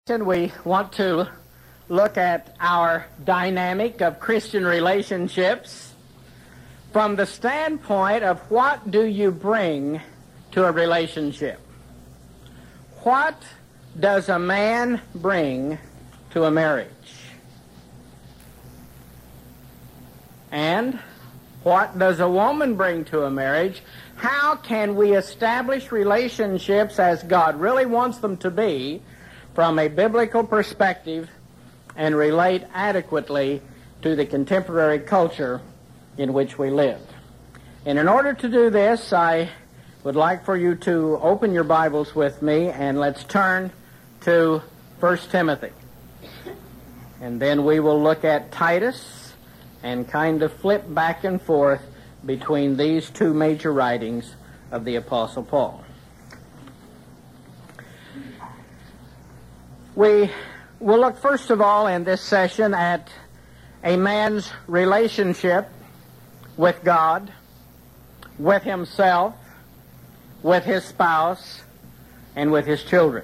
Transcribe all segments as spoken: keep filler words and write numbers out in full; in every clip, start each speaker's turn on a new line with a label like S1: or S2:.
S1: We want to look at our dynamic of Christian relationships from the standpoint of what do you bring to a relationship? What does a man bring to a marriage? And what does a woman bring to a marriage? How can we establish relationships as God really wants them to be from a biblical perspective and relate adequately to the contemporary culture in which we live? And in order to do this, I would like for you to open your Bibles with me, and let's turn to First Timothy. And then we will look at Titus and kind of flip back and forth between these two major writings of the Apostle Paul. We will look first of all in this session at a man's relationship with God, with himself, with his spouse, and with his children.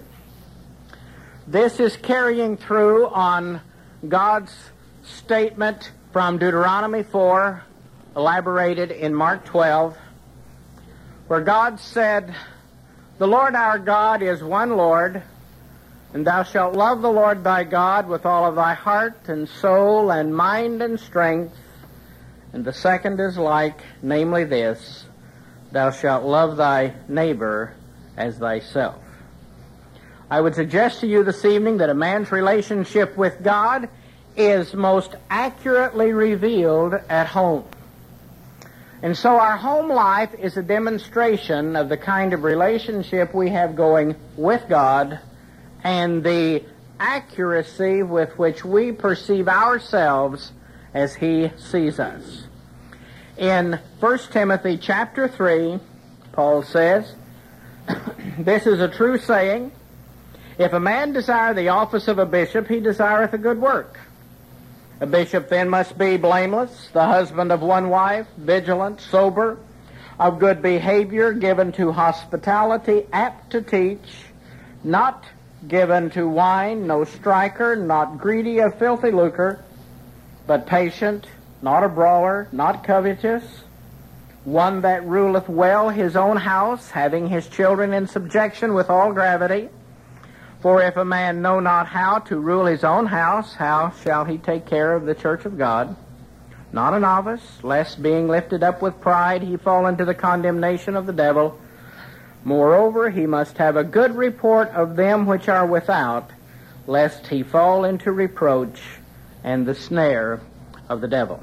S1: This is carrying through on God's statement from Deuteronomy four, elaborated in Mark twelve, where God said, "The Lord our God is one Lord, and thou shalt love the Lord thy God with all of thy heart and soul and mind and strength. And the second is like, namely this, thou shalt love thy neighbor as thyself." I would suggest to you this evening that a man's relationship with God is most accurately revealed at home. And so our home life is a demonstration of the kind of relationship we have going with God and the accuracy with which we perceive ourselves as He sees us. In First Timothy chapter three, Paul says, "This is a true saying, if a man desire the office of a bishop, he desireth a good work. A bishop then must be blameless, the husband of one wife, vigilant, sober, of good behavior, given to hospitality, apt to teach, not given to wine, no striker, not greedy of filthy lucre, but patient, not a brawler, not covetous, one that ruleth well his own house, having his children in subjection with all gravity. For if a man know not how to rule his own house, how shall he take care of the church of God? Not a novice, lest being lifted up with pride he fall into the condemnation of the devil. Moreover, he must have a good report of them which are without, lest he fall into reproach and the snare of the devil."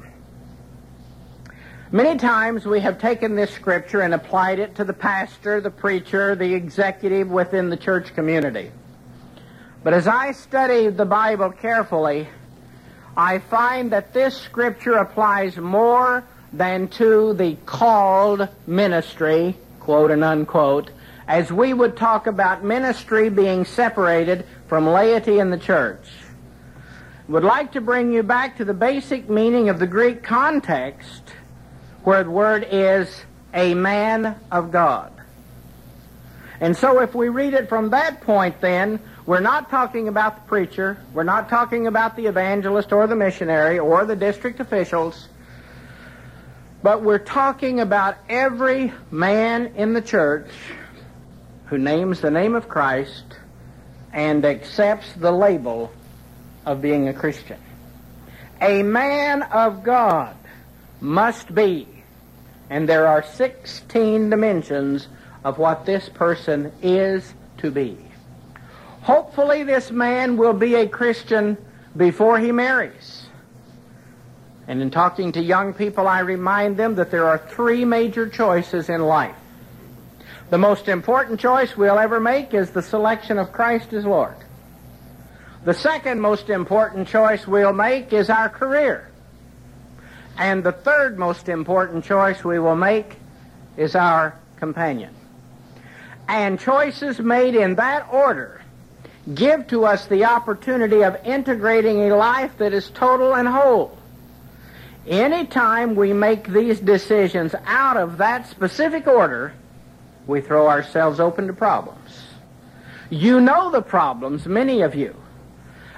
S1: Many times we have taken this scripture and applied it to the pastor, the preacher, the executive within the church community. But as I study the Bible carefully, I find that this scripture applies more than to the called ministry, quote and unquote, as we would talk about ministry being separated from laity in the church. I would like to bring you back to the basic meaning of the Greek context, where the word is a man of God. And so if we read it from that point, then we're not talking about the preacher, we're not talking about the evangelist or the missionary or the district officials, but we're talking about every man in the church who names the name of Christ and accepts the label of being a Christian. A man of God must be, and there are sixteen dimensions of what this person is to be. Hopefully this man will be a Christian before he marries. And in talking to young people, I remind them that there are three major choices in life. The most important choice we'll ever make is the selection of Christ as Lord. The second most important choice we'll make is our career. And the third most important choice we will make is our companion. And choices made in that order give to us the opportunity of integrating a life that is total and whole. Anytime we make these decisions out of that specific order, we throw ourselves open to problems. You know the problems, many of you.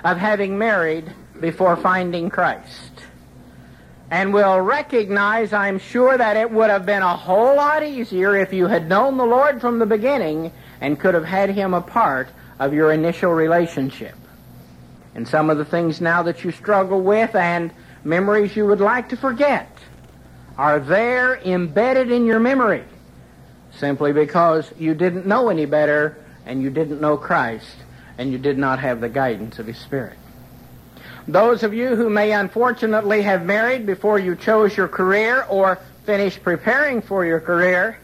S1: of having married before finding Christ. And will recognize, I'm sure, that it would have been a whole lot easier if you had known the Lord from the beginning and could have had Him a part of your initial relationship. And some of the things now that you struggle with and memories you would like to forget are there embedded in your memory simply because you didn't know any better and you didn't know Christ and you did not have the guidance of His Spirit. Those of you who may unfortunately have married before you chose your career or finished preparing for your career,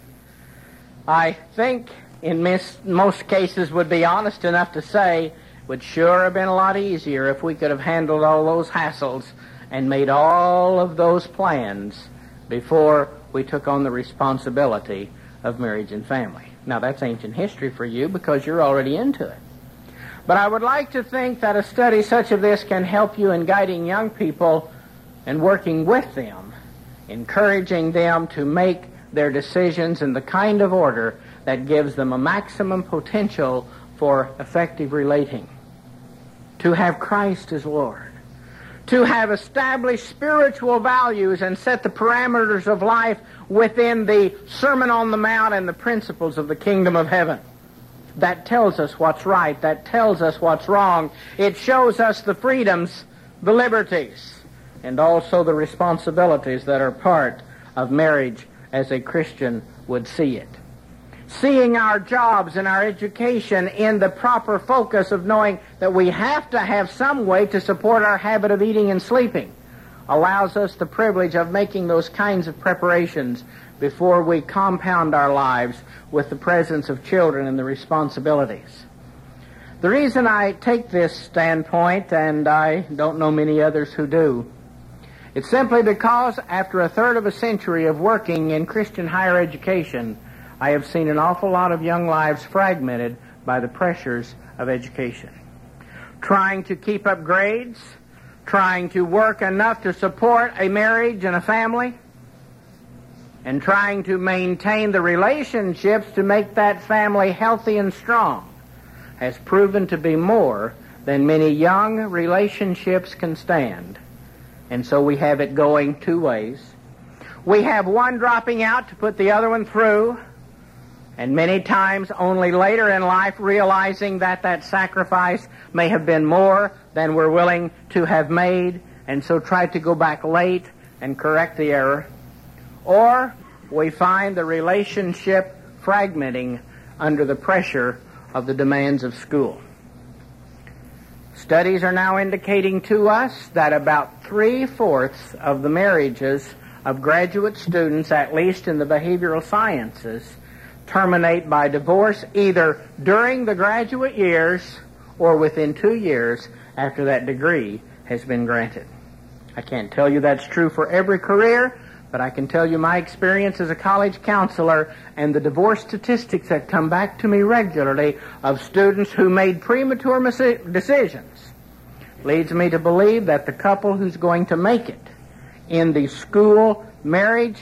S1: I think in mis- most cases would be honest enough to say it would sure have been a lot easier if we could have handled all those hassles and made all of those plans before we took on the responsibility of marriage and family. Now that's ancient history for you because you're already into it. But I would like to think that a study such as this can help you in guiding young people and working with them, encouraging them to make their decisions in the kind of order that gives them a maximum potential for effective relating. To have Christ as Lord. To have established spiritual values and set the parameters of life within the Sermon on the Mount and the principles of the kingdom of heaven. That tells us what's right. That tells us what's wrong. It shows us the freedoms, the liberties, and also the responsibilities that are part of marriage as a Christian would see it. Seeing our jobs and our education in the proper focus of knowing that we have to have some way to support our habit of eating and sleeping allows us the privilege of making those kinds of preparations before we compound our lives with the presence of children and the responsibilities. The reason I take this standpoint, and I don't know many others who do, it's simply because after a third of a century of working in Christian higher education, I have seen an awful lot of young lives fragmented by the pressures of education. Trying to keep up grades, trying to work enough to support a marriage and a family, and trying to maintain the relationships to make that family healthy and strong has proven to be more than many young relationships can stand. And so we have it going two ways. We have one dropping out to put the other one through, and many times only later in life realizing that that sacrifice may have been more than we're willing to have made, and so try to go back late and correct the error. Or we find the relationship fragmenting under the pressure of the demands of school. Studies are now indicating to us that about three-fourths of the marriages of graduate students, at least in the behavioral sciences, terminate by divorce either during the graduate years or within two years after that degree has been granted. I can't tell you that's true for every career, but I can tell you my experience as a college counselor and the divorce statistics that come back to me regularly of students who made premature decisions leads me to believe that the couple who's going to make it in the school marriage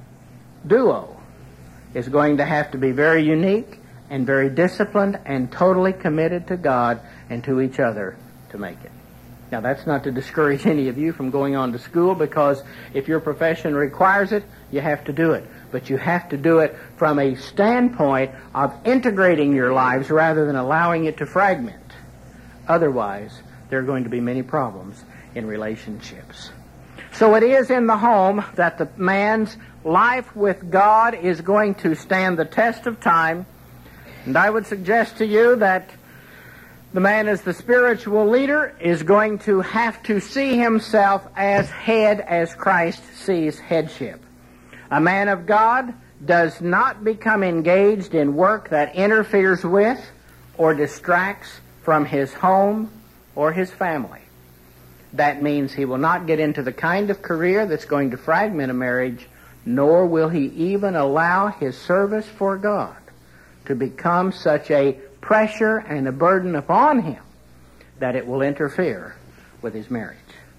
S1: duo is going to have to be very unique and very disciplined and totally committed to God and to each other to make it. Now, that's not to discourage any of you from going on to school, because if your profession requires it, you have to do it. But you have to do it from a standpoint of integrating your lives rather than allowing it to fragment. Otherwise, there are going to be many problems in relationships. So it is in the home that the man's life with God is going to stand the test of time. And I would suggest to you that the man as the spiritual leader is going to have to see himself as head as Christ sees headship. A man of God does not become engaged in work that interferes with or distracts from his home or his family. That means he will not get into the kind of career that's going to fragment a marriage, nor will he even allow his service for God to become such a pressure and a burden upon him that it will interfere with his marriage.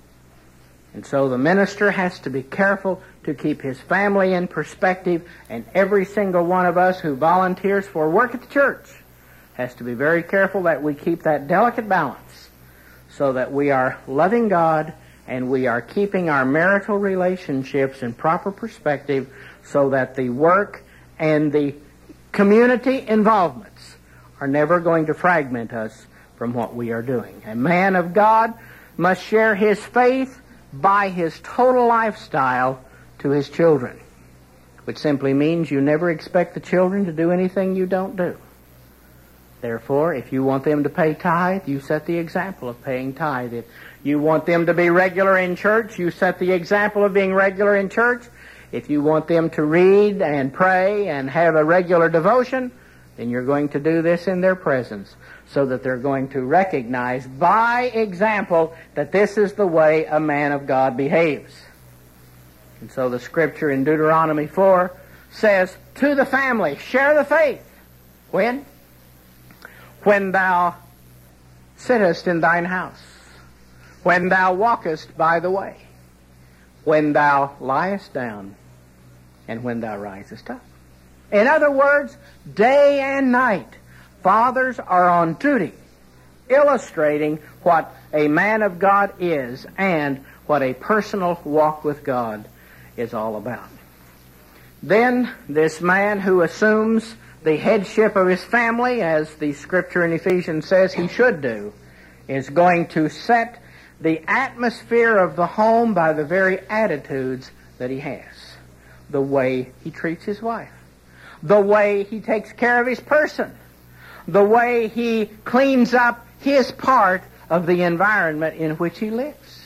S1: And so the minister has to be careful to keep his family in perspective, and every single one of us who volunteers for work at the church has to be very careful that we keep that delicate balance so that we are loving God and we are keeping our marital relationships in proper perspective so that the work and the community involvements are never going to fragment us from what we are doing. A man of God must share his faith by his total lifestyle to his children, which simply means you never expect the children to do anything you don't do. Therefore, if you want them to pay tithe, you set the example of paying tithe. If you want them to be regular in church, you set the example of being regular in church. If you want them to read and pray and have a regular devotion, then you're going to do this in their presence so that they're going to recognize by example that this is the way a man of God behaves. And so the scripture in Deuteronomy four says, to the family, share the faith. When? When thou sittest in thine house, when thou walkest by the way, when thou liest down, and when thou risest up. In other words, day and night, fathers are on duty, illustrating what a man of God is and what a personal walk with God is all about. Then this man who assumes the headship of his family, as the scripture in Ephesians says he should do, is going to set the atmosphere of the home by the very attitudes that he has. The way he treats his wife. The way he takes care of his person. The way he cleans up his part of the environment in which he lives.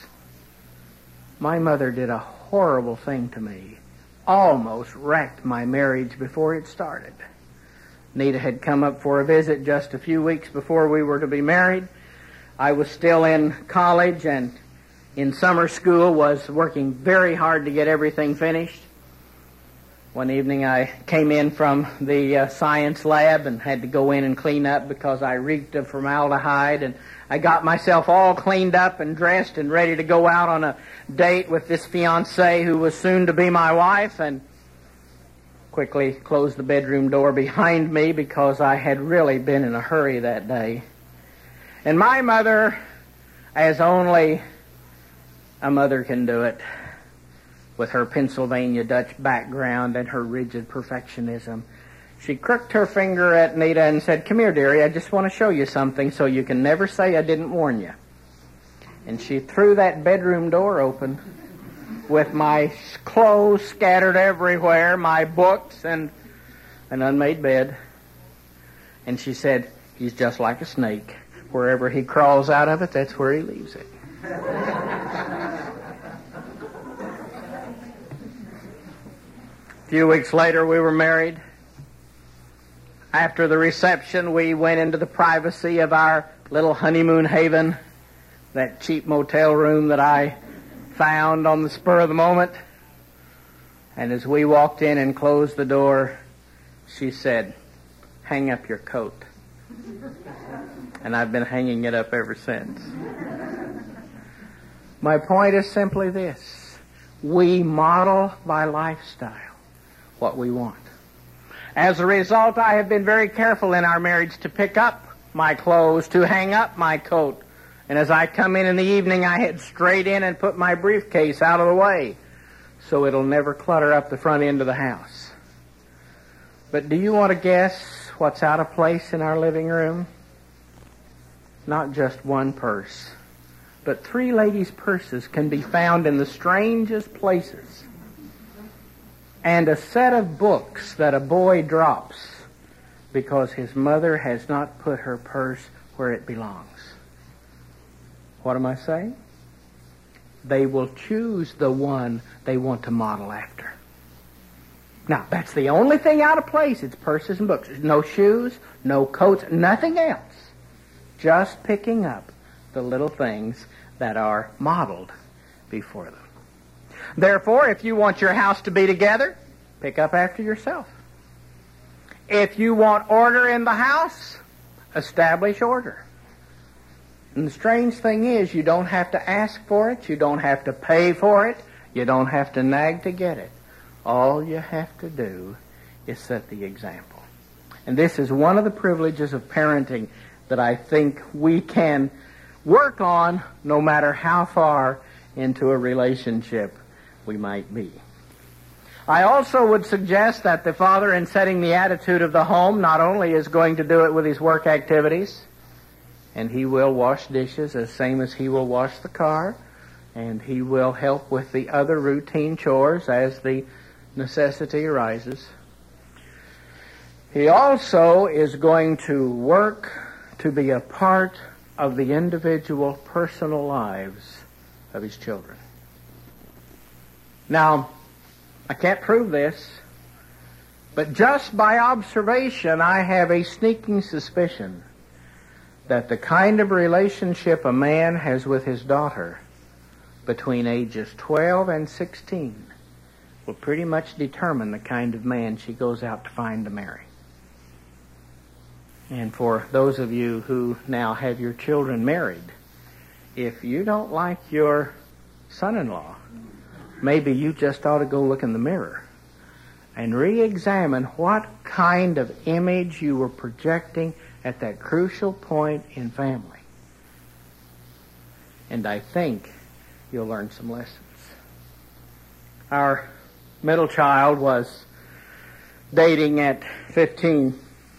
S1: My mother did a horrible thing to me. Almost wrecked my marriage before it started. Nita had come up for a visit just a few weeks before we were to be married. I was still in college and in summer school, was working very hard to get everything finished. One evening I came in from the uh, science lab and had to go in and clean up because I reeked of formaldehyde, and I got myself all cleaned up and dressed and ready to go out on a date with this fiancée who was soon to be my wife, and quickly closed the bedroom door behind me because I had really been in a hurry that day. And my mother, as only a mother can do it, with her Pennsylvania Dutch background and her rigid perfectionism, she crooked her finger at Nita and said, "Come here, dearie, I just want to show you something so you can never say I didn't warn you." And she threw that bedroom door open with my clothes scattered everywhere, my books, and an unmade bed. And she said, "He's just like a snake. Wherever he crawls out of it, that's where he leaves it." A few weeks later, we were married. After the reception, we went into the privacy of our little honeymoon haven, that cheap motel room that I found on the spur of the moment. And as we walked in and closed the door, she said, "Hang up your coat." And I've been hanging it up ever since. My point is simply this: we model by lifestyle what we want. As a result, I have been very careful in our marriage to pick up my clothes, to hang up my coat. And as I come in in the evening, I head straight in and put my briefcase out of the way so it'll never clutter up the front end of the house. But do you want to guess what's out of place in our living room? Not just one purse, but three ladies' purses can be found in the strangest places. And a set of books that a boy drops because his mother has not put her purse where it belongs. What am I saying? They will choose the one they want to model after. Now, that's the only thing out of place. It's purses and books. No shoes, no coats, nothing else. Just picking up the little things that are modeled before them. Therefore, if you want your house to be together, pick up after yourself. If you want order in the house, establish order. And the strange thing is, you don't have to ask for it, you don't have to pay for it, you don't have to nag to get it. All you have to do is set the example. And this is one of the privileges of parenting that I think we can work on no matter how far into a relationship we might be. I also would suggest that the father, in setting the attitude of the home, not only is going to do it with his work activities, and he will wash dishes the same as he will wash the car, and he will help with the other routine chores as the necessity arises. He also is going to work to be a part of the individual personal lives of his children. Now, I can't prove this, but just by observation, I have a sneaking suspicion that the kind of relationship a man has with his daughter between ages twelve and sixteen will pretty much determine the kind of man she goes out to find to marry. And for those of you who now have your children married, if you don't like your son-in-law, maybe you just ought to go look in the mirror and re-examine what kind of image you were projecting at that crucial point in family. And I think you'll learn some lessons. Our middle child was dating at fifteen.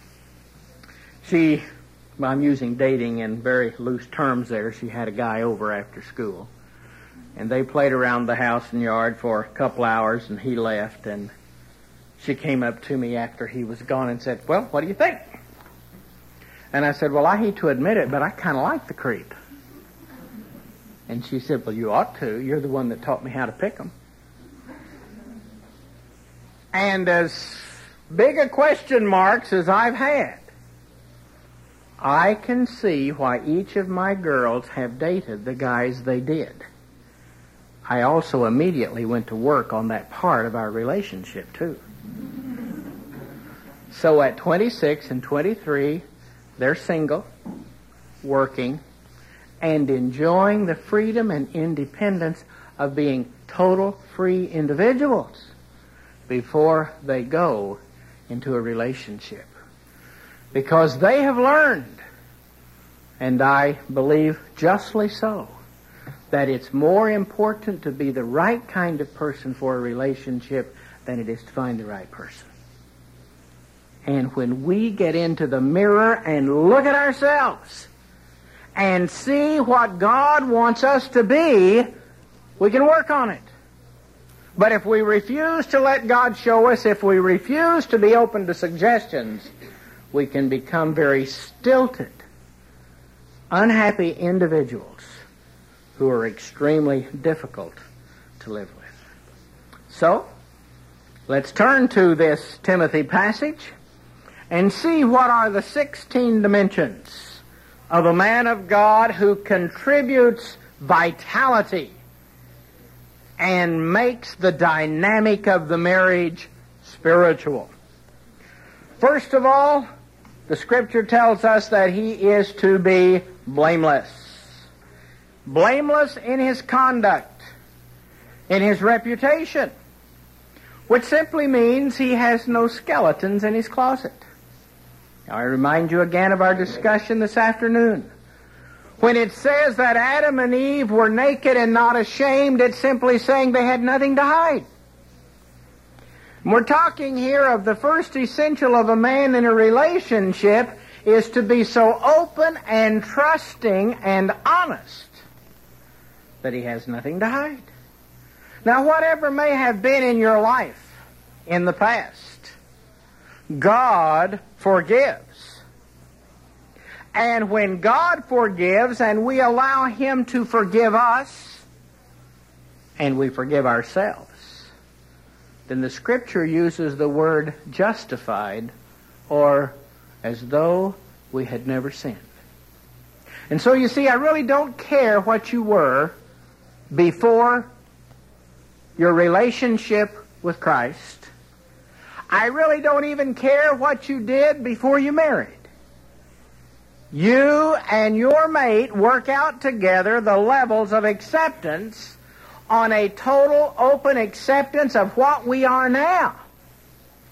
S1: She, well, I'm using dating in very loose terms there. She had a guy over after school. And they played around the house and yard for a couple hours, and he left. And she came up to me after he was gone and said, "Well, what do you think?" And I said, "Well, I hate to admit it, but I kind of like the creep." And she said, "Well, you ought to. You're the one that taught me how to pick them." And as big a question marks as I've had, I can see why each of my girls have dated the guys they did. I also immediately went to work on that part of our relationship, too. So at twenty-six and twenty-three, they're single, working, and enjoying the freedom and independence of being total free individuals before they go into a relationship. Because they have learned, and I believe justly so, that it's more important to be the right kind of person for a relationship than it is to find the right person. And when we get into the mirror and look at ourselves and see what God wants us to be, we can work on it. But if we refuse to let God show us, if we refuse to be open to suggestions, we can become very stilted, unhappy individuals who are extremely difficult to live with. So, let's turn to this Timothy passage and see what are the sixteen dimensions of a man of God who contributes vitality and makes the dynamic of the marriage spiritual. First of all, the Scripture tells us that he is to be blameless. Blameless in his conduct, in his reputation, which simply means he has no skeletons in his closet. Now, I remind you again of our discussion this afternoon. When it says that Adam and Eve were naked and not ashamed, it's simply saying they had nothing to hide. We're talking here of the first essential of a man in a relationship is to be so open and trusting and honest that he has nothing to hide. Now, whatever may have been in your life in the past, God forgives. And when God forgives and we allow him to forgive us and we forgive ourselves, then the Scripture uses the word justified, or as though we had never sinned. And so you see, I really don't care what you were before your relationship with Christ. I really don't even care what you did before you married. You and your mate work out together the levels of acceptance on a total open acceptance of what we are now.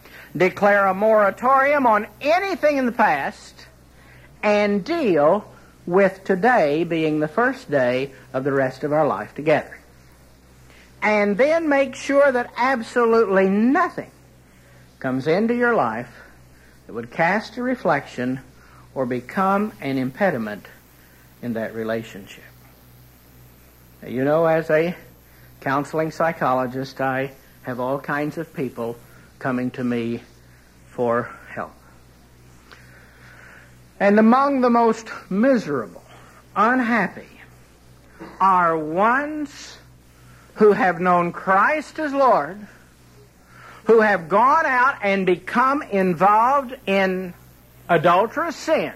S1: Declare a moratorium on anything in the past and deal with today being the first day of the rest of our life together. And then make sure that absolutely nothing comes into your life that would cast a reflection or become an impediment in that relationship. Now, you know, as a counseling psychologist, I have all kinds of people coming to me for help. And among the most miserable, unhappy, are ones who have known Christ as Lord, who have gone out and become involved in adulterous sin,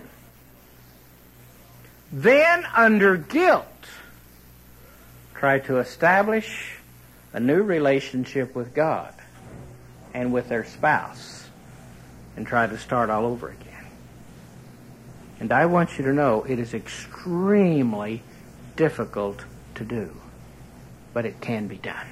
S1: then under guilt try to establish a new relationship with God and with their spouse and try to start all over again. And I want you to know it is extremely difficult to do, but it can be done.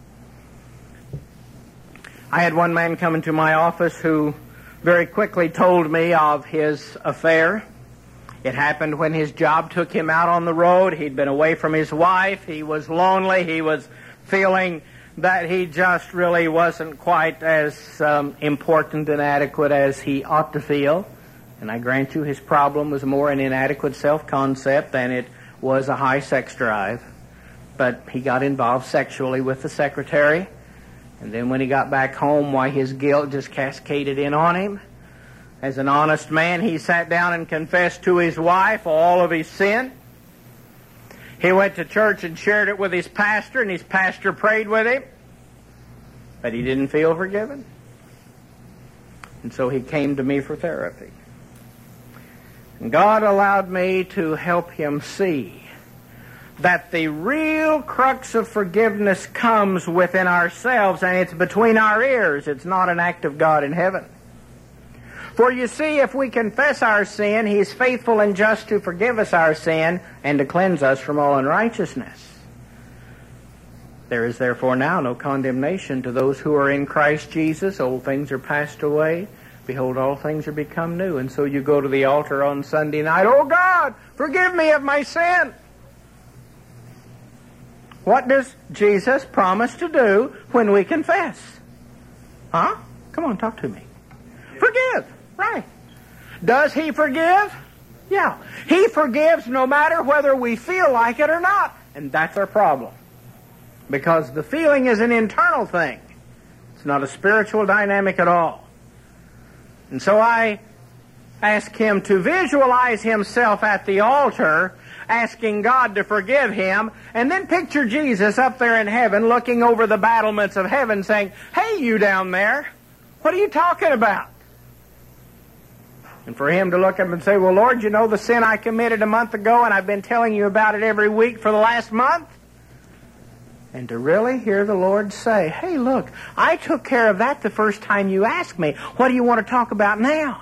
S1: I had one man come into my office who very quickly told me of his affair. It happened when his job took him out on the road. He'd been away from his wife. He was lonely. He was feeling that he just really wasn't quite as um, important and adequate as he ought to feel. And I grant you his problem was more an inadequate self-concept than it was a high sex drive. But he got involved sexually with the secretary. And then when he got back home, why, his guilt just cascaded in on him. As an honest man, he sat down and confessed to his wife all of his sin. He went to church and shared it with his pastor, and his pastor prayed with him. But he didn't feel forgiven. And so he came to me for therapy. And God allowed me to help him see that the real crux of forgiveness comes within ourselves, and it's between our ears. It's not an act of God in heaven. For you see, if we confess our sin, He is faithful and just to forgive us our sin and to cleanse us from all unrighteousness. There is therefore now no condemnation to those who are in Christ Jesus. Old things are passed away. Behold, all things are become new. And so you go to the altar on Sunday night, oh God, forgive me of my sin. What does Jesus promise to do when we confess? Huh? Come on, talk to me. Forgive. Right. Does He forgive? Yeah. He forgives no matter whether we feel like it or not. And that's our problem. Because the feeling is an internal thing. It's not a spiritual dynamic at all. And so I ask him to visualize himself at the altar, asking God to forgive him, and then picture Jesus up there in heaven looking over the battlements of heaven saying, hey, you down there, what are you talking about? And for him to look up and say, well, Lord, you know the sin I committed a month ago, and I've been telling you about it every week for the last month? And to really hear the Lord say, hey, look, I took care of that the first time you asked me. What do you want to talk about now?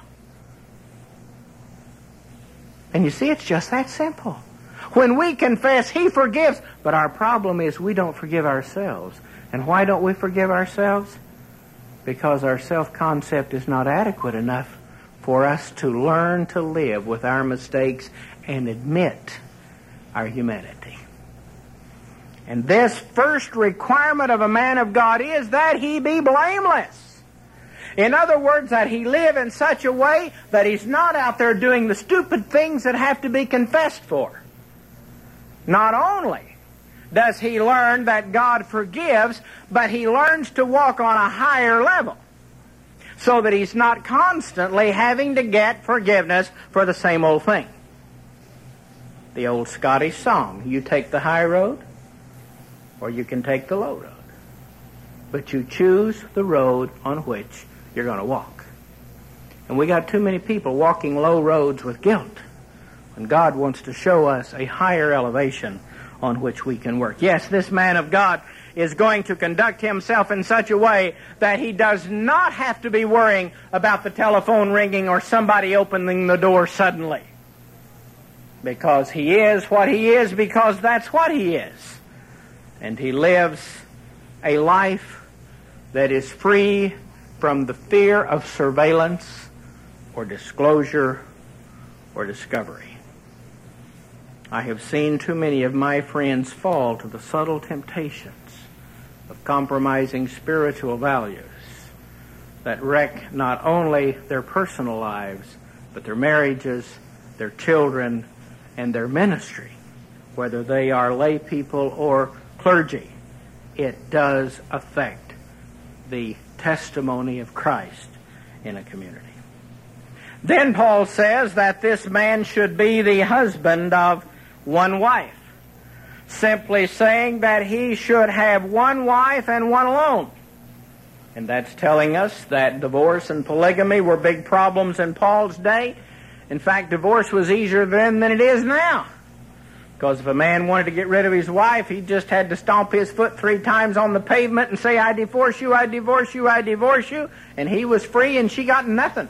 S1: And you see, it's just that simple. When we confess, He forgives. But our problem is we don't forgive ourselves. And why don't we forgive ourselves? Because our self-concept is not adequate enough for us to learn to live with our mistakes and admit our humanity. And this first requirement of a man of God is that he be blameless. In other words, that he live in such a way that he's not out there doing the stupid things that have to be confessed for. Not only does he learn that God forgives, but he learns to walk on a higher level so that he's not constantly having to get forgiveness for the same old thing. The old Scottish song, you take the high road, or you can take the low road. But you choose the road on which you're going to walk. And we got too many people walking low roads with guilt. And God wants to show us a higher elevation on which we can work. Yes, this man of God is going to conduct himself in such a way that he does not have to be worrying about the telephone ringing or somebody opening the door suddenly. Because he is what he is, because that's what he is. And he lives a life that is free from the fear of surveillance or disclosure or discovery. I have seen too many of my friends fall to the subtle temptations of compromising spiritual values that wreck not only their personal lives, but their marriages, their children, and their ministry, whether they are lay people or clergy. It does affect the testimony of Christ in a community. Then Paul says that this man should be the husband of one wife, simply saying that he should have one wife and one alone. And that's telling us that divorce and polygamy were big problems in Paul's day. In fact, divorce was easier then than it is now. Because if a man wanted to get rid of his wife, he just had to stomp his foot three times on the pavement and say, I divorce you, I divorce you, I divorce you. And he was free and she got nothing.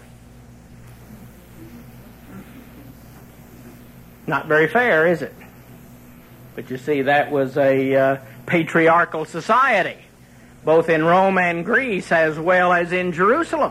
S1: Not very fair, is it? But you see, that was a uh, patriarchal society, both in Rome and Greece, as well as in Jerusalem.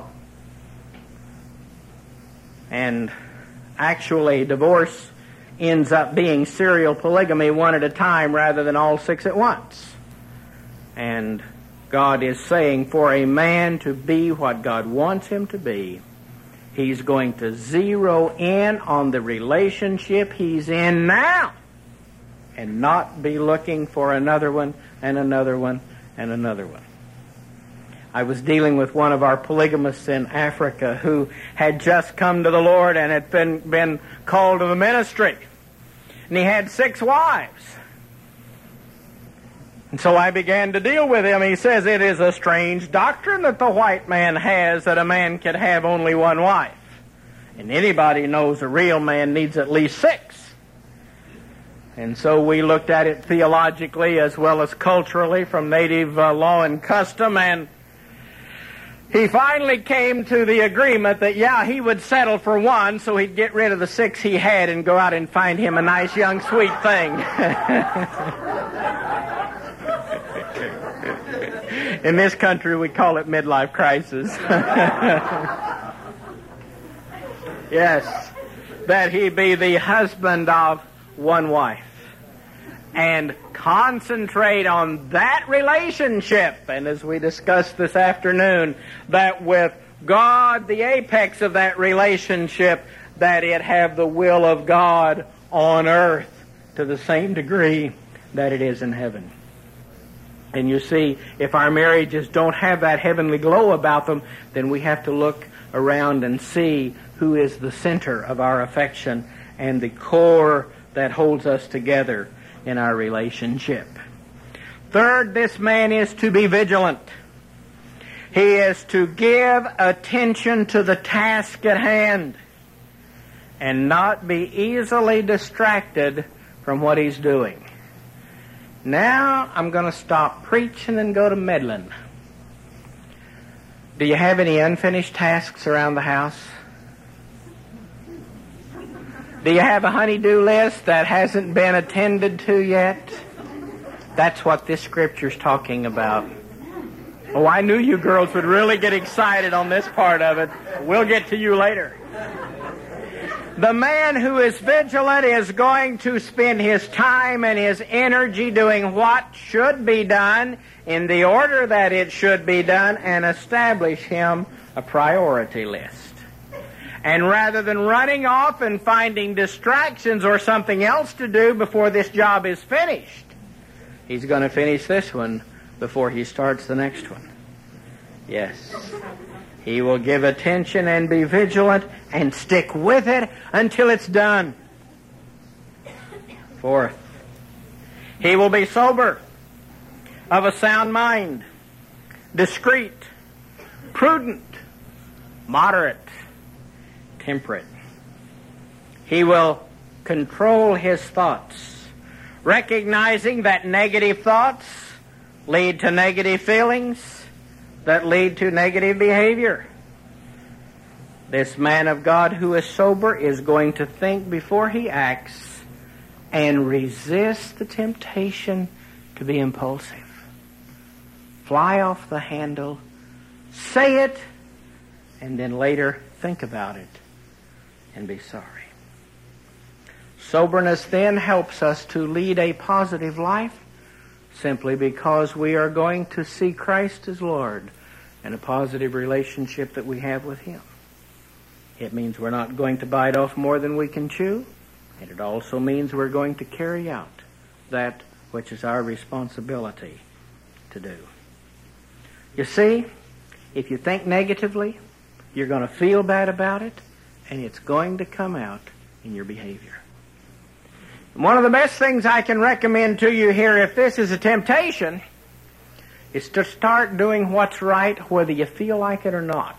S1: And actually, divorce ends up being serial polygamy one at a time rather than all six at once. And God is saying for a man to be what God wants him to be, he's going to zero in on the relationship he's in now and not be looking for another one and another one and another one. I was dealing with one of our polygamists in Africa who had just come to the Lord and had been, been called to the ministry. And he had six wives. And so I began to deal with him. He says, it is a strange doctrine that the white man has that a man can have only one wife. And anybody knows a real man needs at least six. And so we looked at it theologically as well as culturally from native uh, law and custom, and he finally came to the agreement that, yeah, he would settle for one, so he'd get rid of the six he had and go out and find him a nice, young, sweet thing. In this country, we call it midlife crisis. Yes, that he be the husband of one wife and concentrate on that relationship. And as we discussed this afternoon, that with God, the apex of that relationship, that it have the will of God on earth to the same degree that it is in heaven. And you see, if our marriages don't have that heavenly glow about them, then we have to look around and see who is the center of our affection and the core that holds us together in our relationship. Third, this man is to be vigilant. He is to give attention to the task at hand and not be easily distracted from what he's doing. Now I'm going to stop preaching and go to meddling. Do you have any unfinished tasks around the house? Do you have a honey-do list that hasn't been attended to yet? That's what this scripture's talking about. Oh, I knew you girls would really get excited on this part of it. We'll get to you later. The man who is vigilant is going to spend his time and his energy doing what should be done in the order that it should be done and establish him a priority list. And rather than running off and finding distractions or something else to do before this job is finished, he's going to finish this one before he starts the next one. Yes. He will give attention and be vigilant and stick with it until it's done. Fourth, he will be sober, of a sound mind, discreet, prudent, moderate, temperate. He will control his thoughts, recognizing that negative thoughts lead to negative feelings that lead to negative behavior. This man of God who is sober is going to think before he acts and resist the temptation to be impulsive. Fly off the handle, say it, and then later think about it and be sorry. Soberness then helps us to lead a positive life simply because we are going to see Christ as Lord and a positive relationship that we have with Him. It means we're not going to bite off more than we can chew, and it also means we're going to carry out that which is our responsibility to do. You see, if you think negatively, you're going to feel bad about it, and it's going to come out in your behavior. One of the best things I can recommend to you here, if this is a temptation, is to start doing what's right whether you feel like it or not.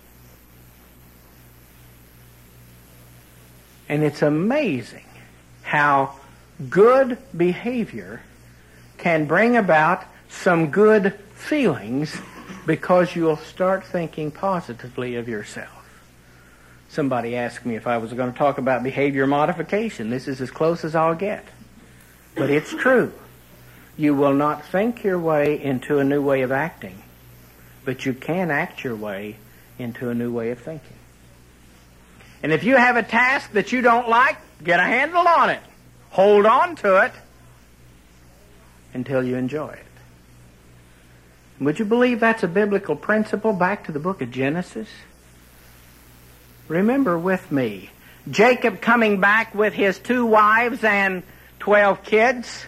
S1: And it's amazing how good behavior can bring about some good feelings because you'll start thinking positively of yourself. Somebody asked me if I was going to talk about behavior modification. This is as close as I'll get. But it's true. You will not think your way into a new way of acting, but you can act your way into a new way of thinking. And if you have a task that you don't like, get a handle on it. Hold on to it until you enjoy it. Would you believe that's a biblical principle back to the book of Genesis? Remember with me, Jacob coming back with his two wives and twelve kids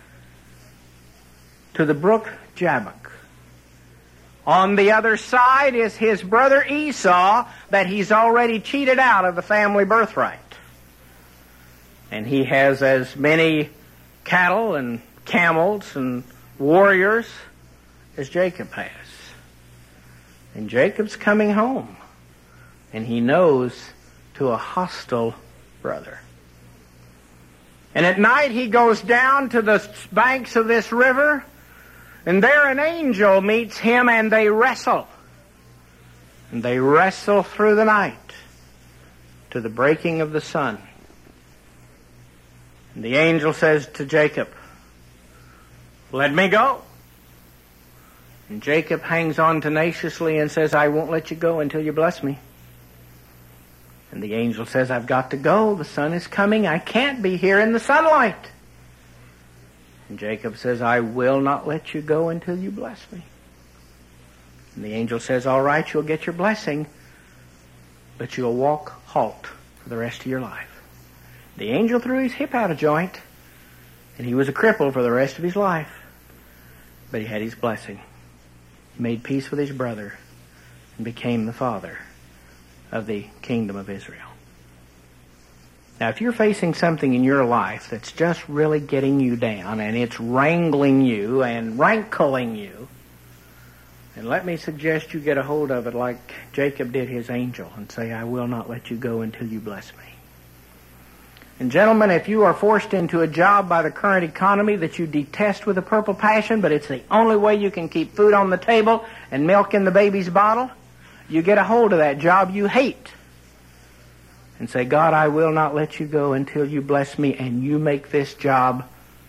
S1: to the brook Jabbok. On the other side is his brother Esau that he's already cheated out of the family birthright. And he has as many cattle and camels and warriors as Jacob has. And Jacob's coming home, and he knows to a hostile brother. And at night he goes down to the banks of this river, and there an angel meets him, and they wrestle. And they wrestle through the night to the breaking of the sun. And the angel says to Jacob, "Let me go." And Jacob hangs on tenaciously and says, "I won't let you go until you bless me." And the angel says, "I've got to go. The sun is coming. I can't be here in the sunlight." And Jacob says, "I will not let you go until you bless me." And the angel says, "All right, you'll get your blessing, but you'll walk halt for the rest of your life." The angel threw his hip out of joint, and he was a cripple for the rest of his life. But he had his blessing. He made peace with his brother and became the father of the kingdom of Israel. Now, if you're facing something in your life that's just really getting you down, and it's wrangling you and rankling you, then let me suggest you get a hold of it like Jacob did his angel and say, "I will not let you go until you bless me." And gentlemen, if you are forced into a job by the current economy that you detest with a purple passion, but it's the only way you can keep food on the table and milk in the baby's bottle, you get a hold of that job you hate and say, "God, I will not let you go until you bless me, and you make this job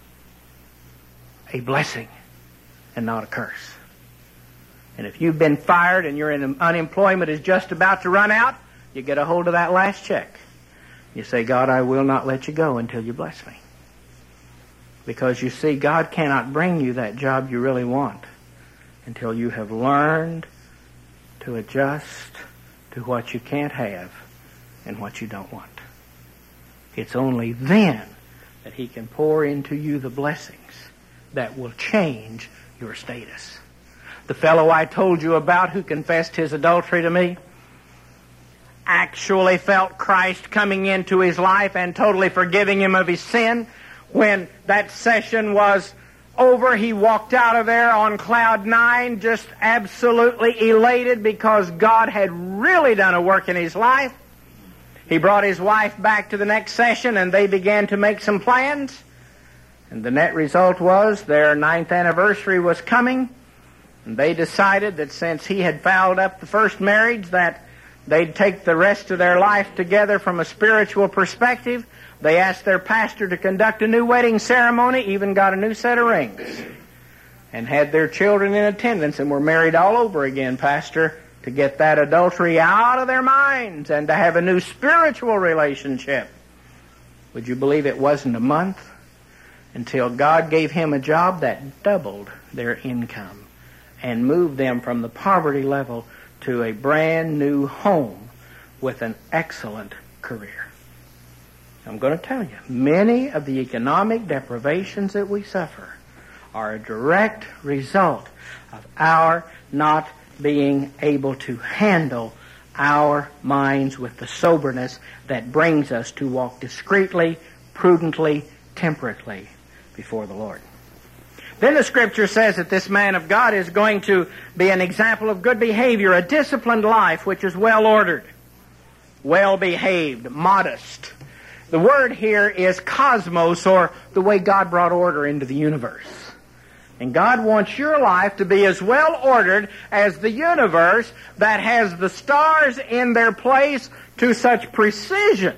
S1: a blessing and not a curse." And if you've been fired and your unemployment is just about to run out, you get a hold of that last check. You say, "God, I will not let you go until you bless me." Because you see, God cannot bring you that job you really want until you have learned to adjust to what you can't have and what you don't want. It's only then that He can pour into you the blessings that will change your status. The fellow I told you about who confessed his adultery to me actually felt Christ coming into his life and totally forgiving him of his sin. When that session was over, he walked out of there on cloud nine, just absolutely elated because God had really done a work in his life. He brought his wife back to the next session, and they began to make some plans. And the net result was their ninth anniversary was coming, and they decided that since he had fouled up the first marriage, that they'd take the rest of their life together from a spiritual perspective. They asked their pastor to conduct a new wedding ceremony, even got a new set of rings, and had their children in attendance, and were married all over again, Pastor, to get that adultery out of their minds and to have a new spiritual relationship. Would you believe it wasn't a month until God gave him a job that doubled their income and moved them from the poverty level to a brand new home with an excellent career? I'm going to tell you, many of the economic deprivations that we suffer are a direct result of our not being able to handle our minds with the soberness that brings us to walk discreetly, prudently, temperately before the Lord. Then the Scripture says that this man of God is going to be an example of good behavior, a disciplined life which is well-ordered, well-behaved, modest. The word here is cosmos, or the way God brought order into the universe. And God wants your life to be as well-ordered as the universe that has the stars in their place to such precision.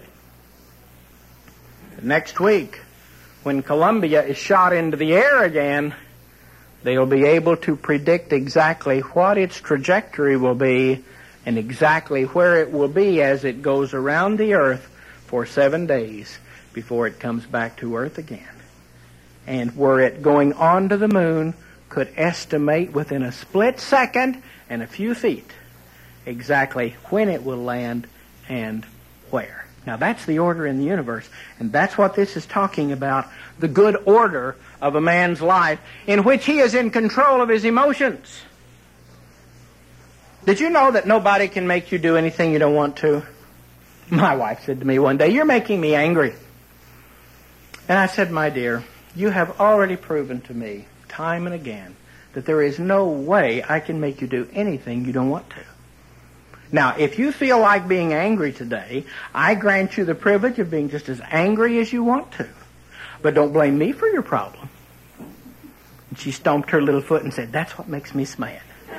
S1: Next week, when Columbia is shot into the air again, they'll be able to predict exactly what its trajectory will be and exactly where it will be as it goes around the earth for seven days before it comes back to earth again. And were it going on to the moon, could estimate within a split second and a few feet exactly when it will land and where. Now that's the order in the universe, and that's what this is talking about, the good order of a man's life in which he is in control of his emotions. Did you know that nobody can make you do anything you don't want to? My wife said to me one day, "You're making me angry." And I said, "My dear, you have already proven to me time and again that there is no way I can make you do anything you don't want to. Now, if you feel like being angry today, I grant you the privilege of being just as angry as you want to. But don't blame me for your problem." And she stomped her little foot and said, "That's what makes me smile."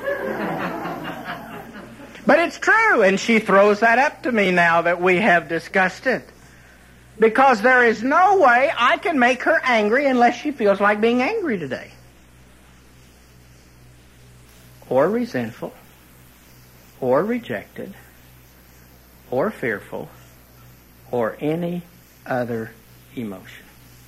S1: But it's true, and she throws that up to me now that we have discussed it. Because there is no way I can make her angry unless she feels like being angry today. Or resentful, or rejected, or fearful, or any other emotion.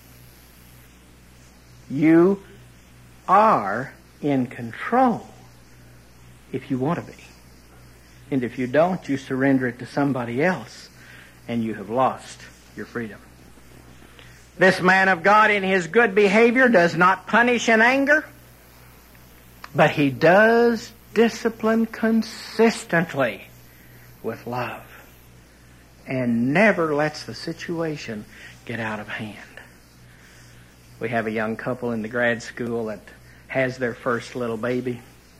S1: You are in control if you want to be. And if you don't, you surrender it to somebody else, and you have lost your freedom. This man of God in his good behavior does not punish in anger, but he does discipline consistently with love and never lets the situation get out of hand. We have a young couple in the grad school that has their first little baby.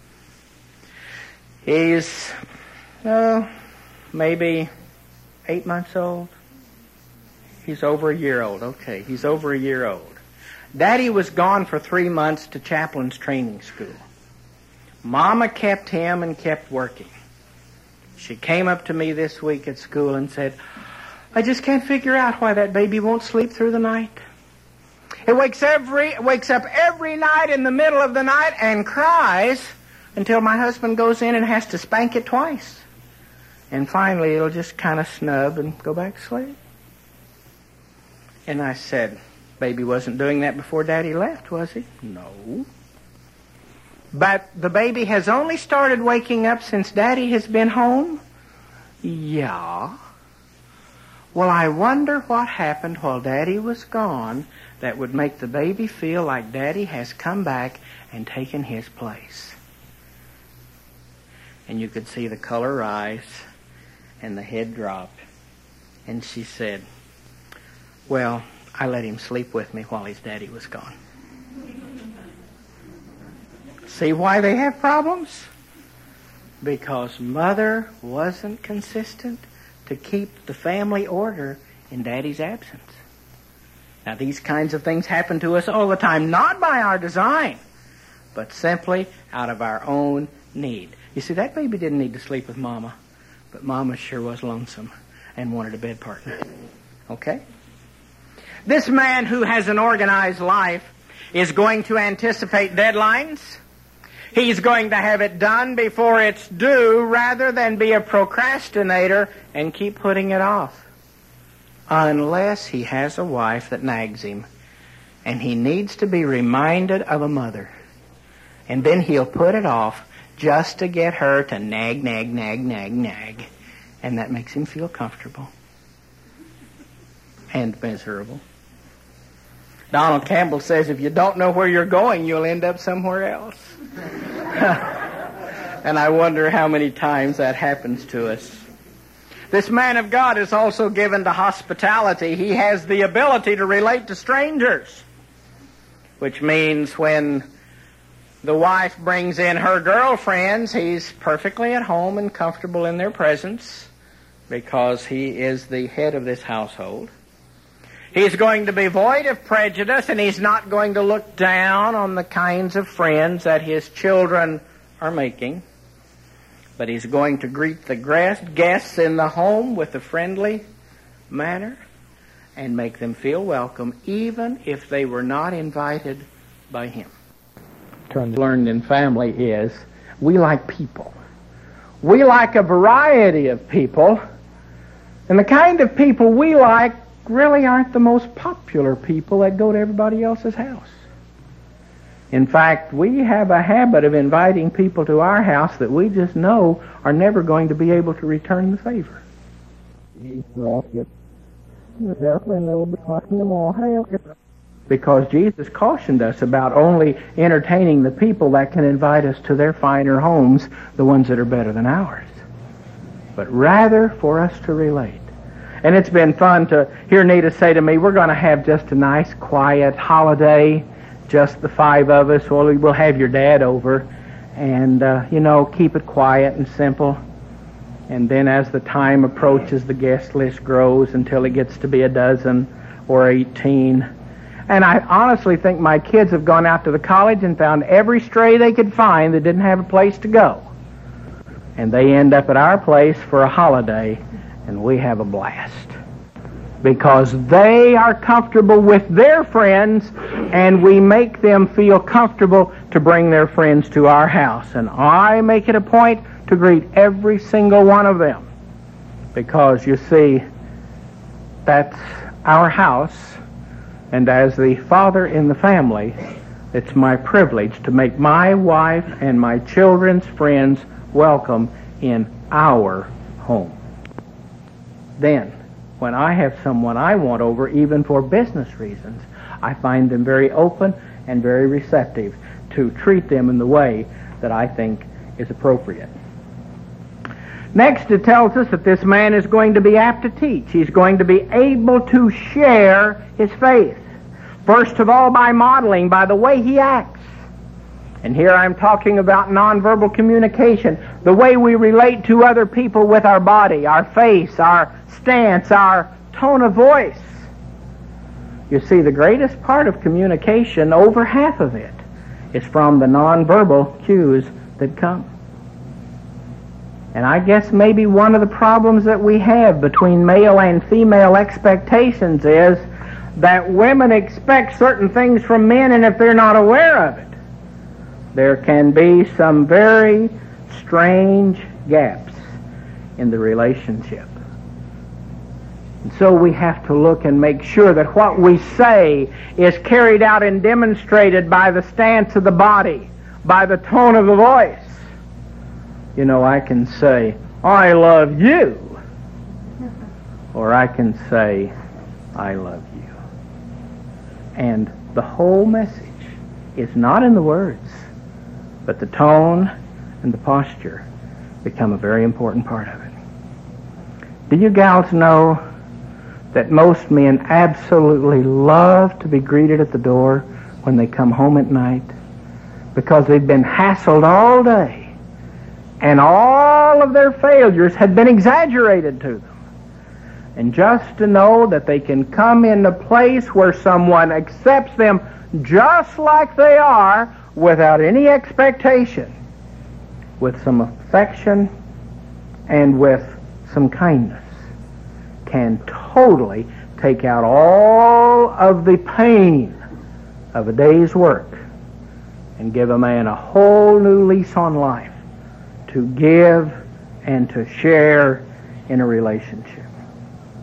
S1: He's uh, maybe eight months old. He's over a year old. Okay, he's over a year old. Daddy was gone for three months to chaplain's training school. Mama kept him and kept working. She came up to me this week at school and said, "I just can't figure out why that baby won't sleep through the night. It wakes every wakes up every night in the middle of the night and cries until my husband goes in and has to spank it twice. And finally it'll just kind of snub and go back to sleep." And I said, "Baby wasn't doing that before Daddy left, was he?" "No." "But the baby has only started waking up since Daddy has been home?" "Yeah." "Well, I wonder what happened while Daddy was gone that would make the baby feel like Daddy has come back and taken his place." And you could see the color rise and the head drop. And she said, "Well, I let him sleep with me while his daddy was gone." See why they have problems? Because mother wasn't consistent to keep the family order in Daddy's absence. Now, these kinds of things happen to us all the time, not by our design, but simply out of our own need. You see, that baby didn't need to sleep with Mama, but Mama sure was lonesome and wanted a bed partner. Okay? This man who has an organized life is going to anticipate deadlines. He's going to have it done before it's due rather than be a procrastinator and keep putting it off. unless he has a wife that nags him. And he needs to be reminded of a mother. And then he'll put it off just to get her to nag, nag, nag, nag, nag. And that makes him feel comfortable and miserable. Donald Campbell says, if you don't know where you're going, you'll end up somewhere else. And I wonder how many times that happens to us. This man of God is also given to hospitality. He has the ability to relate to strangers, which means when the wife brings in her girlfriends, he's perfectly at home and comfortable in their presence because he is the head of this household. He's going to be void of prejudice, and he's not going to look down on the kinds of friends that his children are making. But he's going to greet the guests in the home with a friendly manner and make them feel welcome, even if they were not invited by him. Learned in family is we like people. We like a variety of people, and the kind of people we like really aren't the most popular people that go to everybody else's house. In fact, we have a habit of inviting people to our house that we just know are never going to be able to return the favor. Because Jesus cautioned us about only entertaining the people that can invite us to their finer homes, the ones that are better than ours, but rather for us to relate. And it's been fun to hear Nita say to me, we're going to have just a nice, quiet holiday, just the five of us. Well, we'll have your dad over and, uh, you know, keep it quiet and simple. And then as the time approaches, the guest list grows until it gets to be a dozen or eighteen. And I honestly think my kids have gone out to the college and found every stray they could find that didn't have a place to go. And they end up at our place for a holiday, and we have a blast. Because they are comfortable with their friends, and we make them feel comfortable to bring their friends to our house. And I make it a point to greet every single one of them. Because, you see, that's our house, and as the father in the family, it's my privilege to make my wife and my children's friends welcome in our home. Then, when I have someone I want over, even for business reasons, I find them very open and very receptive to treat them in the way that I think is appropriate. Next, it tells us that this man is going to be apt to teach. He's going to be able to share his faith. First of all, by modeling, by the way he acts. And here I'm talking about nonverbal communication, the way we relate to other people with our body, our face, our stance, our tone of voice. You see, the greatest part of communication, over half of it, is from the nonverbal cues that come. And I guess maybe one of the problems that we have between male and female expectations is that women expect certain things from men, and if they're not aware of it, there can be some very strange gaps in the relationship. And so we have to look and make sure that what we say is carried out and demonstrated by the stance of the body, by the tone of the voice. You know, I can say, I love you, or I can say, I love you. And the whole message is not in the words, but the tone and the posture become a very important part of it. Do you gals know that most men absolutely love to be greeted at the door when they come home at night? Because they've been hassled all day, and all of their failures had been exaggerated to them. And just to know that they can come in a place where someone accepts them just like they are, without any expectation, with some affection and with some kindness, can totally take out all of the pain of a day's work and give a man a whole new lease on life to give and to share in a relationship.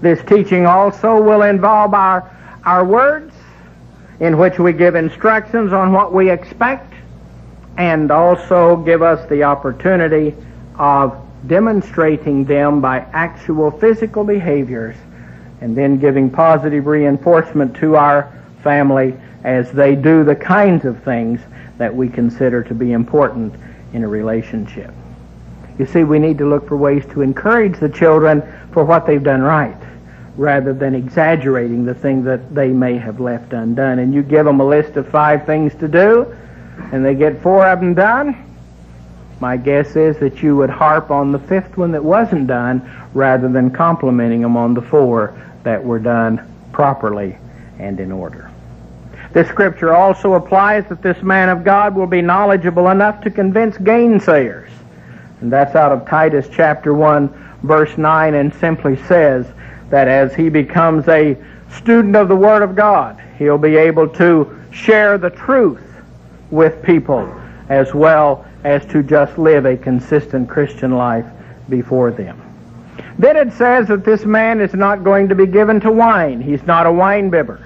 S1: This teaching also will involve our, our words, in which we give instructions on what we expect, and also give us the opportunity of demonstrating them by actual physical behaviors, and then giving positive reinforcement to our family as they do the kinds of things that we consider to be important in a relationship. You see, we need to look for ways to encourage the children for what they've done right, rather than exaggerating the thing that they may have left undone. And you give them a list of five things to do, and they get four of them done, my guess is that you would harp on the fifth one that wasn't done, rather than complimenting them on the four that were done properly and in order. This scripture also applies that this man of God will be knowledgeable enough to convince gainsayers. And that's out of Titus chapter one, verse nine, and simply says that as he becomes a student of the Word of God, he'll be able to share the truth with people as well as to just live a consistent Christian life before them. Then it says that this man is not going to be given to wine. He's not a wine bibber.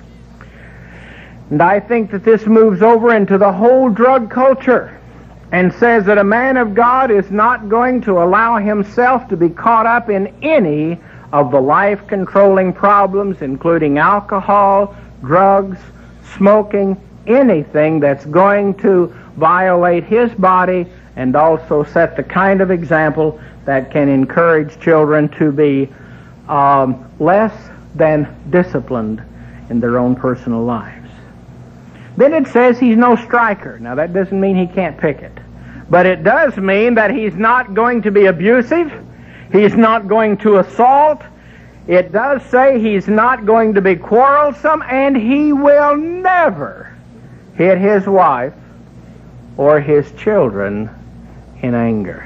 S1: And I think that this moves over into the whole drug culture and says that a man of God is not going to allow himself to be caught up in any of the life-controlling problems, including alcohol, drugs, smoking, anything that's going to violate his body and also set the kind of example that can encourage children to be um, less than disciplined in their own personal lives. Then it says he's no striker. Now that doesn't mean he can't pick it, but it does mean that he's not going to be abusive. He's not going to assault. It does say he's not going to be quarrelsome, and he will never hit his wife or his children in anger.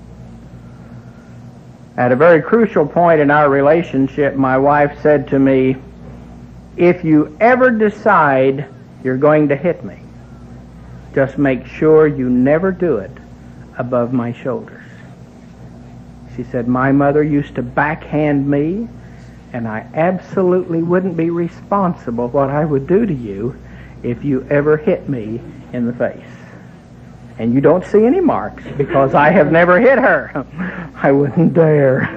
S1: At a very crucial point in our relationship, my wife said to me, "If you ever decide you're going to hit me, just make sure you never do it above my shoulders." She said, "My mother used to backhand me, and I absolutely wouldn't be responsible what I would do to you if you ever hit me in the face. And you don't see any marks because I have never hit her. I wouldn't dare."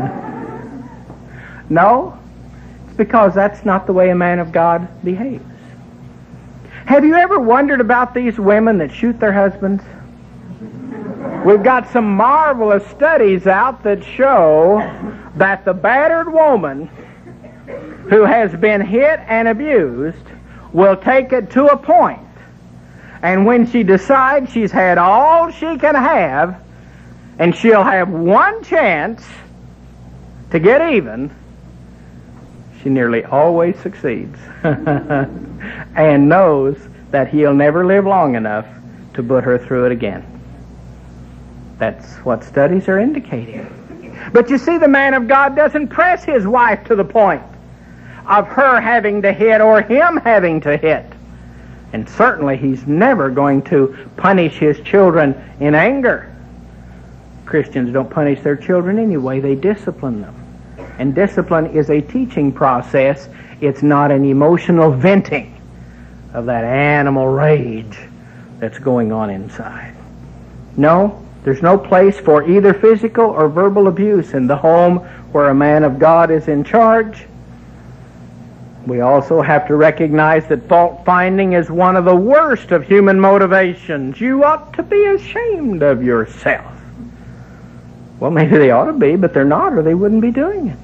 S1: No, it's because that's not the way a man of God behaves. Have you ever wondered about these women that shoot their husbands? We've got some marvelous studies out that show that the battered woman who has been hit and abused will take it to a point, and when she decides she's had all she can have and she'll have one chance to get even, she nearly always succeeds and knows that he'll never live long enough to put her through it again. That's what studies are indicating. But you see, the man of God doesn't press his wife to the point of her having to hit or him having to hit. And certainly he's never going to punish his children in anger. Christians don't punish their children anyway. They discipline them. And discipline is a teaching process. It's not an emotional venting of that animal rage that's going on inside. No, there's no place for either physical or verbal abuse in the home where a man of God is in charge. We also have to recognize that fault-finding is one of the worst of human motivations. You ought to be ashamed of yourself. Well, maybe they ought to be, but they're not, or they wouldn't be doing it.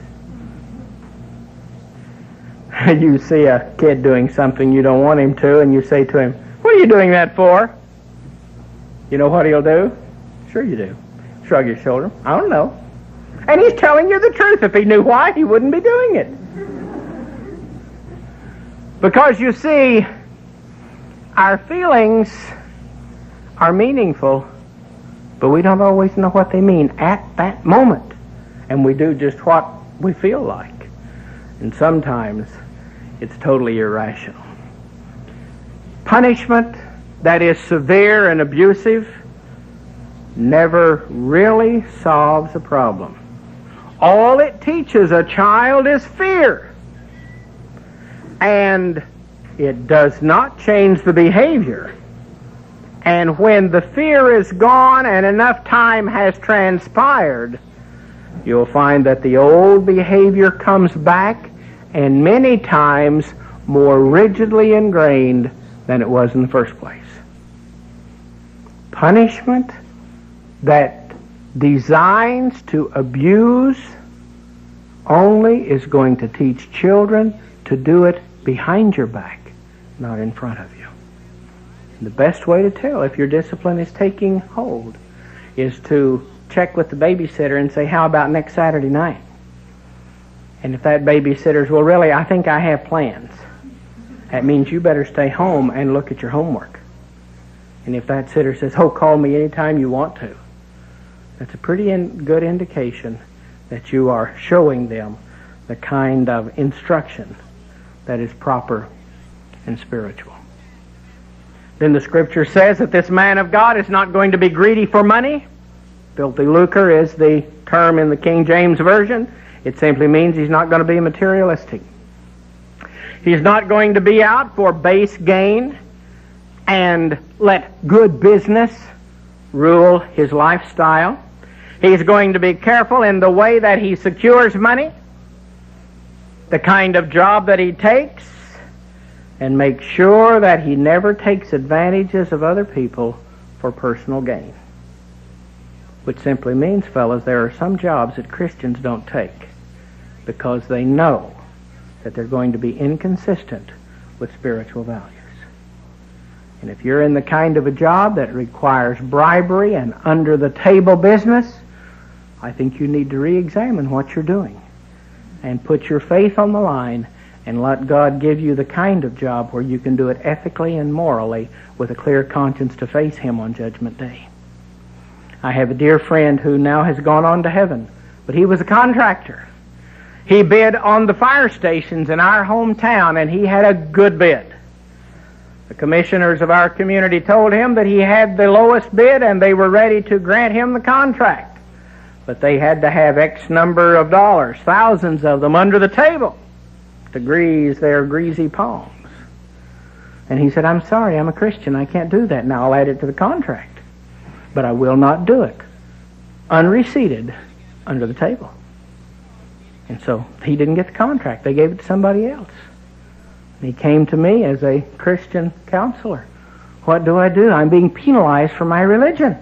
S1: You see a kid doing something you don't want him to, and you say to him, "What are you doing that for?" You know what he'll do? Sure you do. Shrug your shoulder. "I don't know." And he's telling you the truth. If he knew why, he wouldn't be doing it. Because you see, our feelings are meaningful, but we don't always know what they mean at that moment. And we do just what we feel like. And sometimes it's totally irrational. Punishment that is severe and abusive never really solves a problem. All it teaches a child is fear. And it does not change the behavior. And when the fear is gone and enough time has transpired, you'll find that the old behavior comes back, and many times more rigidly ingrained than it was in the first place. Punishment that designs to abuse only is going to teach children to do it behind your back, not in front of you. And the best way to tell if your discipline is taking hold is to check with the babysitter and say, how about next Saturday night? And if that babysitter's, well, really, I think I have plans, that means you better stay home and look at your homework. And if that sitter says, oh, call me anytime you want to, that's a pretty in, good indication that you are showing them the kind of instruction that is proper and spiritual. Then the Scripture says that this man of God is not going to be greedy for money. Filthy lucre is the term in the King James Version. It simply means he's not going to be materialistic. He's not going to be out for base gain and let good business rule his lifestyle. He's going to be careful in the way that he secures money, the kind of job that he takes, and make sure that he never takes advantages of other people for personal gain. Which simply means, fellas, there are some jobs that Christians don't take because they know that they're going to be inconsistent with spiritual values. And if you're in the kind of a job that requires bribery and under-the-table business, I think you need to re-examine what you're doing and put your faith on the line and let God give you the kind of job where you can do it ethically and morally with a clear conscience to face Him on Judgment Day. I have a dear friend who now has gone on to heaven, but he was a contractor. He bid on the fire stations in our hometown, and he had a good bid. The commissioners of our community told him that he had the lowest bid, and they were ready to grant him the contract. But they had to have X number of dollars, thousands of them, under the table to grease their greasy palms. And he said, I'm sorry, I'm a Christian. I can't do that. Now I'll add it to the contract. But I will not do it unreceipted under the table. And so he didn't get the contract. They gave it to somebody else. And he came to me as a Christian counselor. What do I do? I'm being penalized for my religion.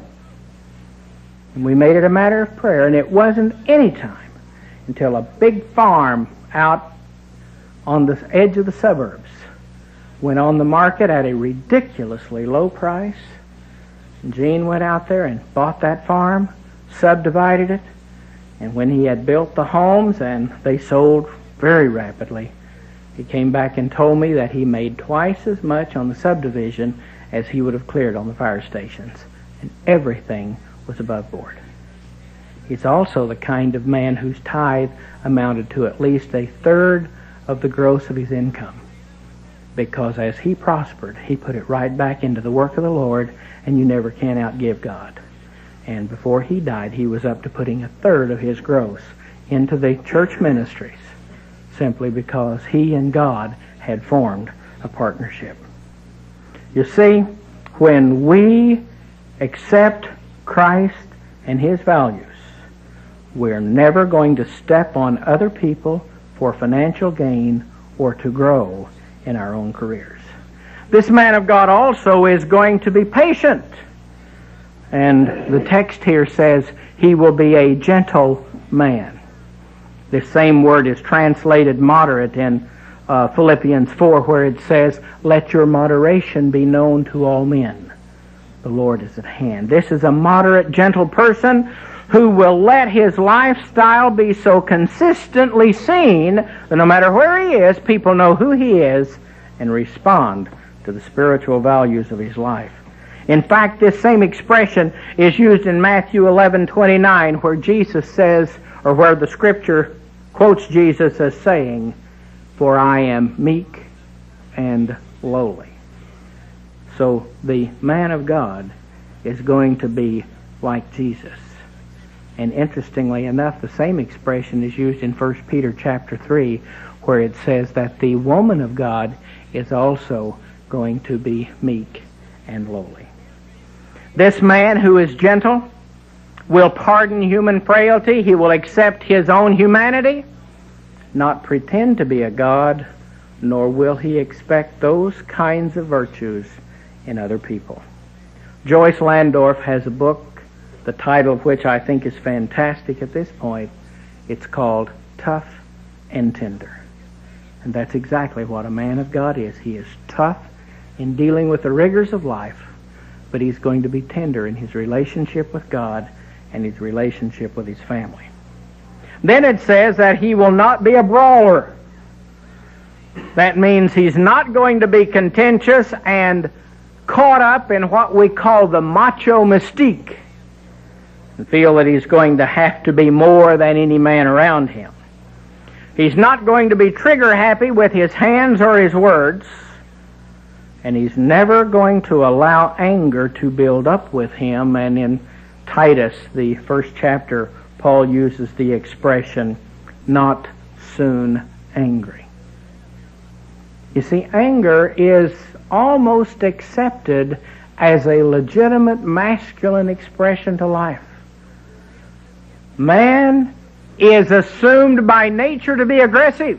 S1: And we made it a matter of prayer. And it wasn't any time until a big farm out on the edge of the suburbs went on the market at a ridiculously low price. And Gene went out there and bought that farm, subdivided it, and when he had built the homes and they sold very rapidly, he came back and told me that he made twice as much on the subdivision as he would have cleared on the fire stations. And everything was above board. He's also the kind of man whose tithe amounted to at least a third of the gross of his income. Because as he prospered, he put it right back into the work of the Lord, and you never can outgive God. And before he died, he was up to putting a third of his gross into the church ministries, simply because he and God had formed a partnership. You see, when we accept Christ and His values, we're never going to step on other people for financial gain or to grow in our own careers. This man of God also is going to be patient. And the text here says he will be a gentle man. This same word is translated moderate in uh, Philippians four, where it says, let your moderation be known to all men. The Lord is at hand. This is a moderate, gentle person who will let his lifestyle be so consistently seen that no matter where he is, people know who he is and respond to the spiritual values of his life. In fact, this same expression is used in Matthew eleven twenty-nine, where Jesus says, or where the Scripture quotes Jesus as saying, for I am meek and lowly. So the man of God is going to be like Jesus. And interestingly enough, the same expression is used in First Peter chapter three, where it says that the woman of God is also going to be meek and lowly. This man who is gentle will pardon human frailty. He will accept his own humanity, not pretend to be a god, nor will he expect those kinds of virtues in other people. Joyce Landorf has a book, the title of which I think is fantastic at this point. It's called Tough and Tender. And that's exactly what a man of God is. He is tough in dealing with the rigors of life, but he's going to be tender in his relationship with God and his relationship with his family. Then it says that he will not be a brawler. That means he's not going to be contentious and caught up in what we call the macho mystique and feel that he's going to have to be more than any man around him. He's not going to be trigger happy with his hands or his words, and he's never going to allow anger to build up with him. And in Titus, the first chapter, Paul uses the expression, not soon angry. You see, anger is almost accepted as a legitimate masculine expression to life. Man is assumed by nature to be aggressive.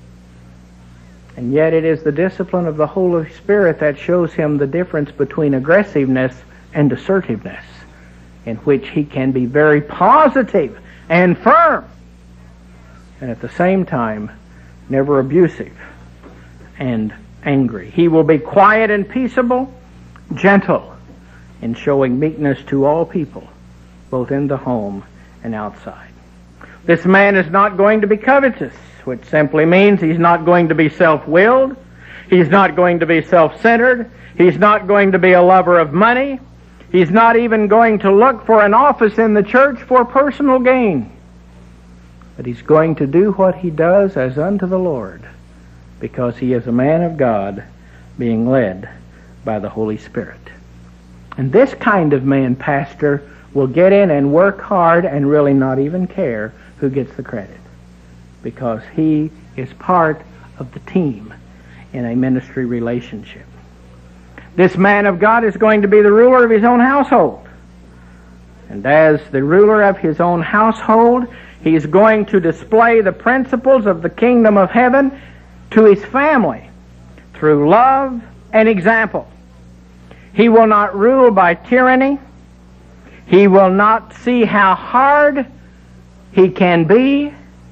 S1: And yet it is the discipline of the Holy Spirit that shows him the difference between aggressiveness and assertiveness, in which he can be very positive and firm, and at the same time never abusive and angry. He will be quiet and peaceable, gentle, in showing meekness to all people, both in the home and outside. This man is not going to be covetous, which simply means he's not going to be self-willed, he's not going to be self-centered, he's not going to be a lover of money, he's not even going to look for an office in the church for personal gain. But he's going to do what he does as unto the Lord, because he is a man of God being led by the Holy Spirit. And this kind of man, pastor, will get in and work hard and really not even care who gets the credit, because he is part of the team in a ministry relationship. This man of God is going to be the ruler of his own household. And as the ruler of his own household, he is going to display the principles of the kingdom of heaven to his family through love and example. He will not rule by tyranny. He will not see how hard he can be,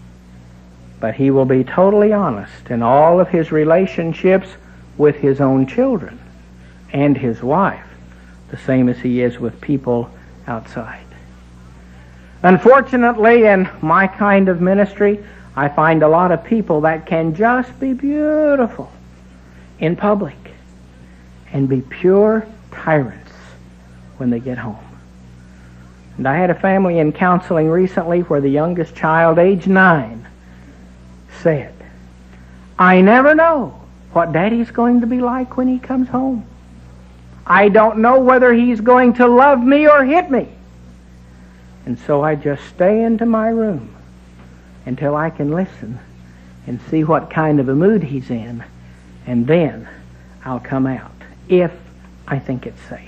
S1: but he will be totally honest in all of his relationships with his own children and his wife, the same as he is with people outside. Unfortunately, in my kind of ministry, I find a lot of people that can just be beautiful in public and be pure tyrants when they get home. And I had a family in counseling recently where the youngest child, age nine, said, "I never know what Daddy's going to be like when he comes home. I don't know whether he's going to love me or hit me. And so I just stay into my room until I can listen and see what kind of a mood he's in, and then I'll come out if I think it's safe."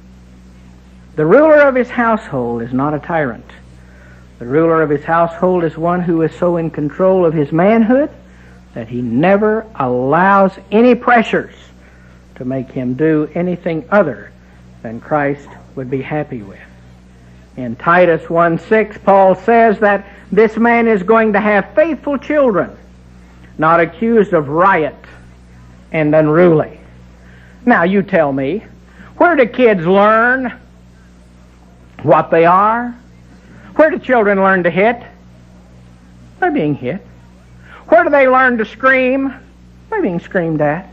S1: The ruler of his household is not a tyrant. The ruler of his household is one who is so in control of his manhood that he never allows any pressures to make him do anything other than Christ would be happy with. In Titus one six, Paul says that this man is going to have faithful children, not accused of riot and unruly. Now, you tell me, where do kids learn what they are? Where do children learn to hit? By being hit. Where do they learn to scream? By being screamed at.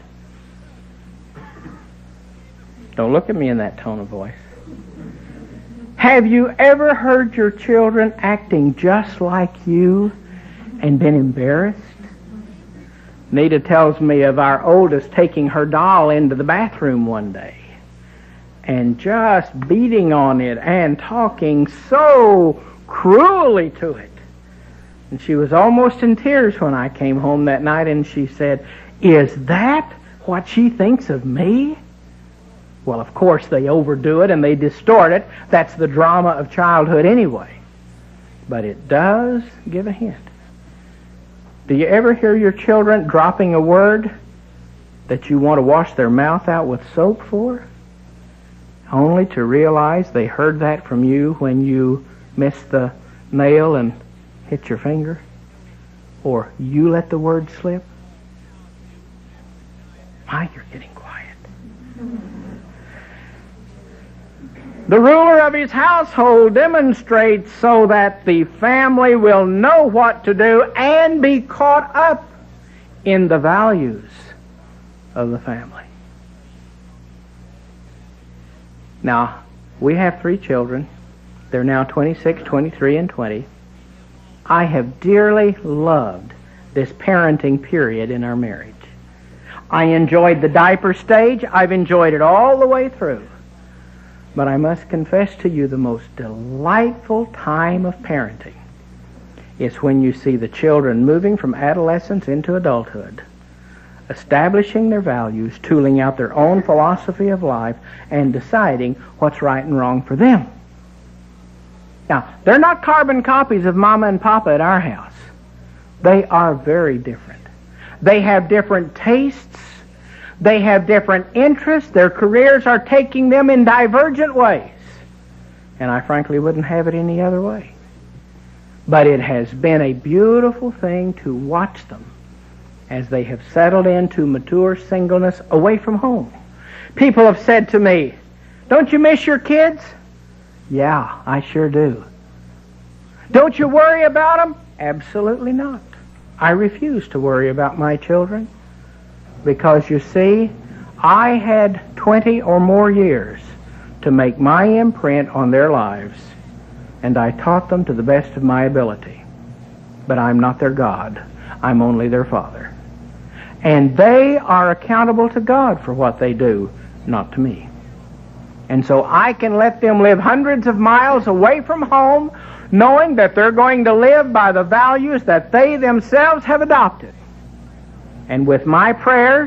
S1: Don't look at me in that tone of voice. Have you ever heard your children acting just like you and been embarrassed? Nita tells me of our oldest taking her doll into the bathroom one day and just beating on it and talking so cruelly to it. And she was almost in tears when I came home that night, and she said, "Is that what she thinks of me?" Well, of course, they overdo it and they distort it. That's the drama of childhood anyway. But it does give a hint. Do you ever hear your children dropping a word that you want to wash their mouth out with soap for? Only to realize they heard that from you when you missed the nail and hit your finger? Or you let the word slip? My, you're getting quiet. The ruler of his household demonstrates so that the family will know what to do and be caught up in the values of the family. Now, we have three children. They're now twenty-six, twenty-three, and twenty. I have dearly loved this parenting period in our marriage. I enjoyed the diaper stage. I've enjoyed it all the way through. But I must confess to you, the most delightful time of parenting is when you see the children moving from adolescence into adulthood, establishing their values, tooling out their own philosophy of life, and deciding what's right and wrong for them. Now, they're not carbon copies of Mama and Papa at our house. They are very different. They have different tastes. They have different interests. Their careers are taking them in divergent ways. And I frankly wouldn't have it any other way. But it has been a beautiful thing to watch them as they have settled into mature singleness away from home. People have said to me, "Don't you miss your kids?" Yeah, I sure do. Don't you worry about them? Absolutely not. I refuse to worry about my children because, you see, I had twenty or more years to make my imprint on their lives, and I taught them to the best of my ability. But I'm not their God. I'm only their father. And they are accountable to God for what they do, not to me. And so I can let them live hundreds of miles away from home, knowing that they're going to live by the values that they themselves have adopted. And with my prayers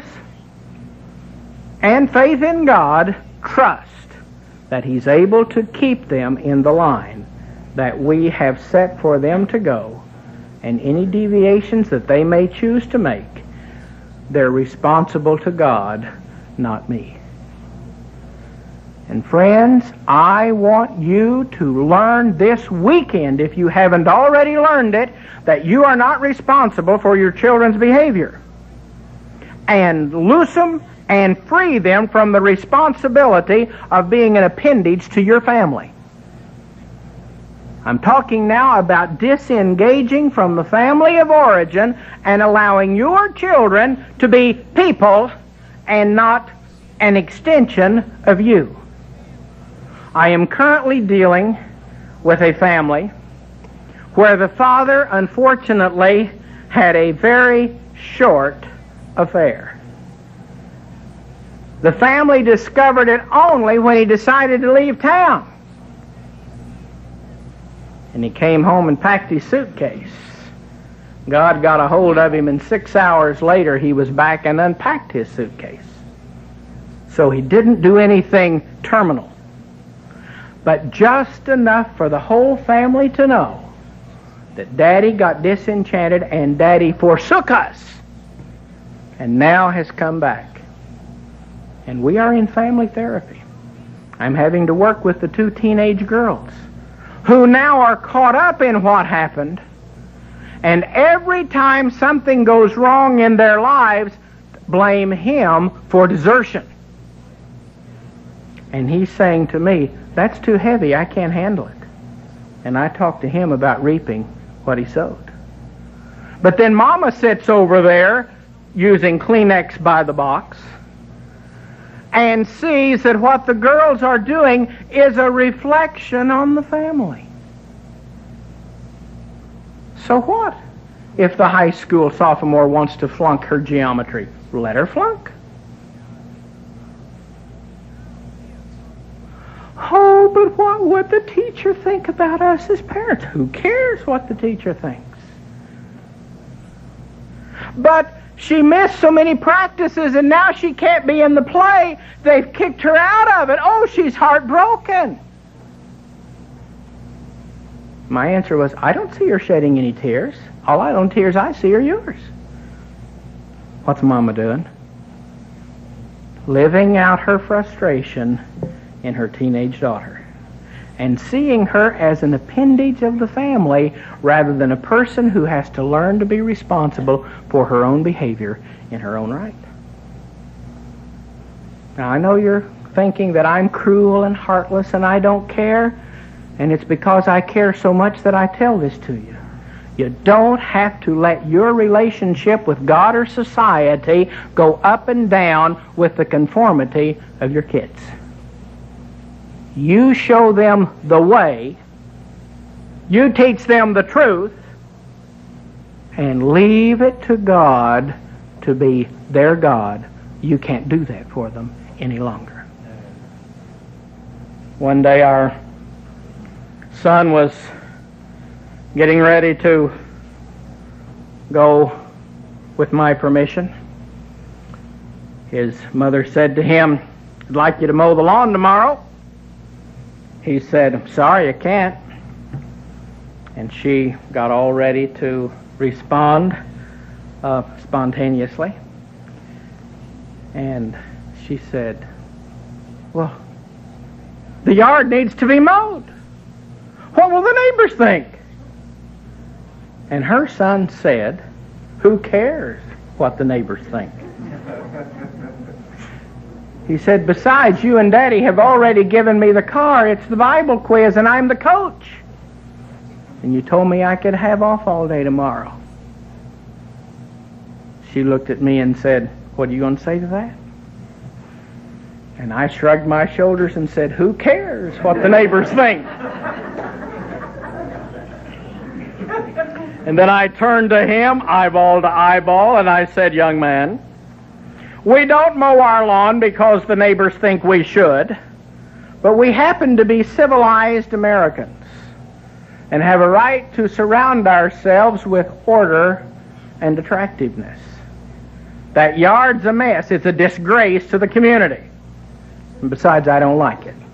S1: and faith in God, trust that He's able to keep them in the line that we have set for them to go. And any deviations that they may choose to make, they're responsible to God, not me. And friends, I want you to learn this weekend, if you haven't already learned it, that you are not responsible for your children's behavior. And loose them and free them from the responsibility of being an appendage to your family. I'm talking now about disengaging from the family of origin and allowing your children to be people and not an extension of you. I am currently dealing with a family where the father, unfortunately, had a very short affair. The family discovered it only when he decided to leave town. And he came home and packed his suitcase. God got a hold of him, and six hours later he was back and unpacked his suitcase. So he didn't do anything terminal, but just enough for the whole family to know that Daddy got disenchanted and Daddy forsook us and now has come back. And we are in family therapy. I'm having to work with the two teenage girls who now are caught up in what happened, and every time something goes wrong in their lives, blame him for desertion. And he's saying to me, "That's too heavy, I can't handle it." And I talk to him about reaping what he sowed. But then Mama sits over there using Kleenex by the box and sees that what the girls are doing is a reflection on the family. So what if the high school sophomore wants to flunk her geometry? Let her flunk. Oh but what would the teacher think about us as parents? Who cares what the teacher thinks? But she missed so many practices, and now she can't be in the play. They've kicked her out of it. Oh, she's heartbroken. My answer was, I don't see her shedding any tears. All I don't tears I see are yours. What's Mama doing? Living out her frustration in her teenage daughter, and seeing her as an appendage of the family rather than a person who has to learn to be responsible for her own behavior in her own right. Now, I know you're thinking that I'm cruel and heartless and I don't care, and it's because I care so much that I tell this to you. You don't have to let your relationship with God or society go up and down with the conformity of your kids. You show them the way, you teach them the truth, and leave it to God to be their God. You can't do that for them any longer. One day our son was getting ready to go with my permission. His mother said to him, I'd like you to mow the lawn tomorrow. He said, I'm sorry, I can't. And she got all ready to respond uh, spontaneously. And she said, well, the yard needs to be mowed. What will the neighbors think? And her son said, who cares what the neighbors think? He said, besides, you and Daddy have already given me the car. It's the Bible quiz, and I'm the coach. And you told me I could have off all day tomorrow. She looked at me and said, what are you going to say to that? And I shrugged my shoulders and said, who cares what the neighbors think? And then I turned to him, eyeball to eyeball, and I said, young man, we don't mow our lawn because the neighbors think we should, but we happen to be civilized Americans and have a right to surround ourselves with order and attractiveness. That yard's a mess. It's a disgrace to the community. And besides, I don't like it.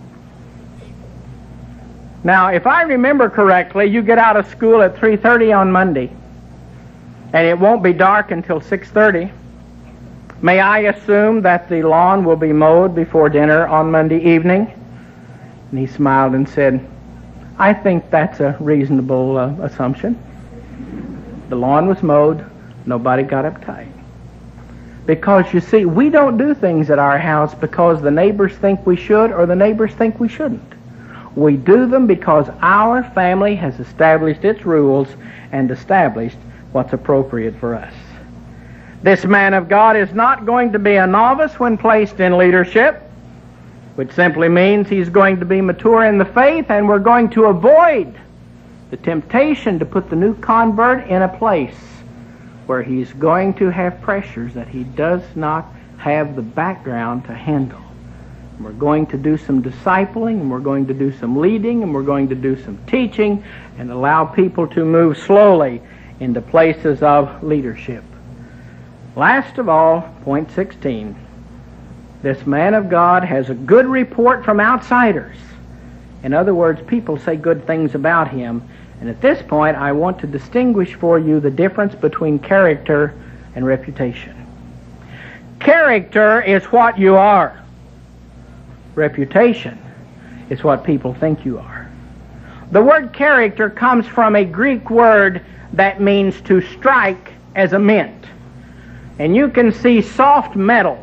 S1: Now, if I remember correctly, you get out of school at three thirty on Monday, and it won't be dark until six thirty. May I assume that the lawn will be mowed before dinner on Monday evening? And he smiled and said, I think that's a reasonable uh, assumption. The lawn was mowed. Nobody got uptight. Because, you see, we don't do things at our house because the neighbors think we should or the neighbors think we shouldn't. We do them because our family has established its rules and established what's appropriate for us. This man of God is not going to be a novice when placed in leadership, which simply means he's going to be mature in the faith, and we're going to avoid the temptation to put the new convert in a place where he's going to have pressures that he does not have the background to handle. And we're going to do some discipling, and we're going to do some leading, and we're going to do some teaching, and allow people to move slowly into places of leadership. Last of all, point sixteen, this man of God has a good report from outsiders. In other words, people say good things about him. And at this point, I want to distinguish for you the difference between character and reputation. Character is what you are. Reputation is what people think you are. The word character comes from a Greek word that means to strike as a mint. And you can see soft metal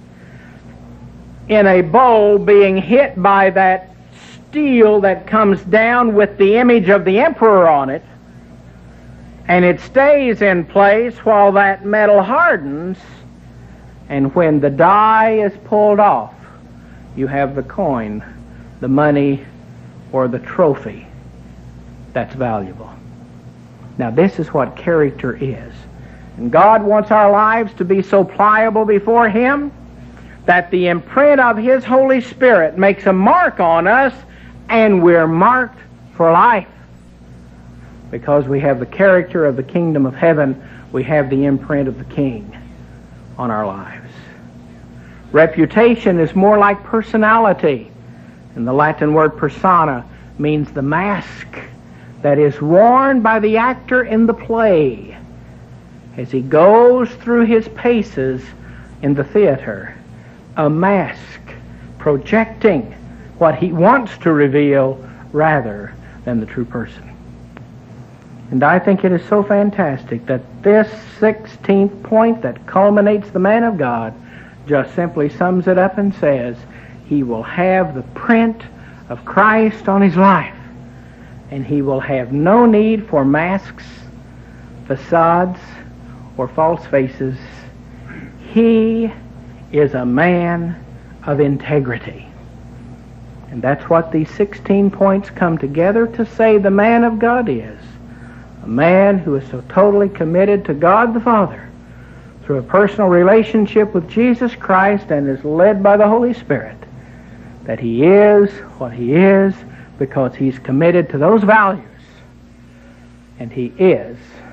S1: in a bowl being hit by that steel that comes down with the image of the emperor on it, and it stays in place while that metal hardens, and when the die is pulled off, you have the coin, the money, or the trophy that's valuable. Now, this is what character is. And God wants our lives to be so pliable before Him that the imprint of His Holy Spirit makes a mark on us, and we're marked for life. Because we have the character of the kingdom of heaven, we have the imprint of the King on our lives. Reputation is more like personality. And the Latin word persona means the mask that is worn by the actor in the play as he goes through his paces in the theater. A mask projecting what he wants to reveal rather than the true person. And I think it is so fantastic that this sixteenth point that culminates the man of God just simply sums it up and says, he will have the print of Christ on his life, and he will have no need for masks, facades, or false faces. He is a man of integrity. And that's what these sixteen points come together to say the man of God is. A man who is so totally committed to God the Father through a personal relationship with Jesus Christ and is led by the Holy Spirit, that he is what he is because he's committed to those values, and he is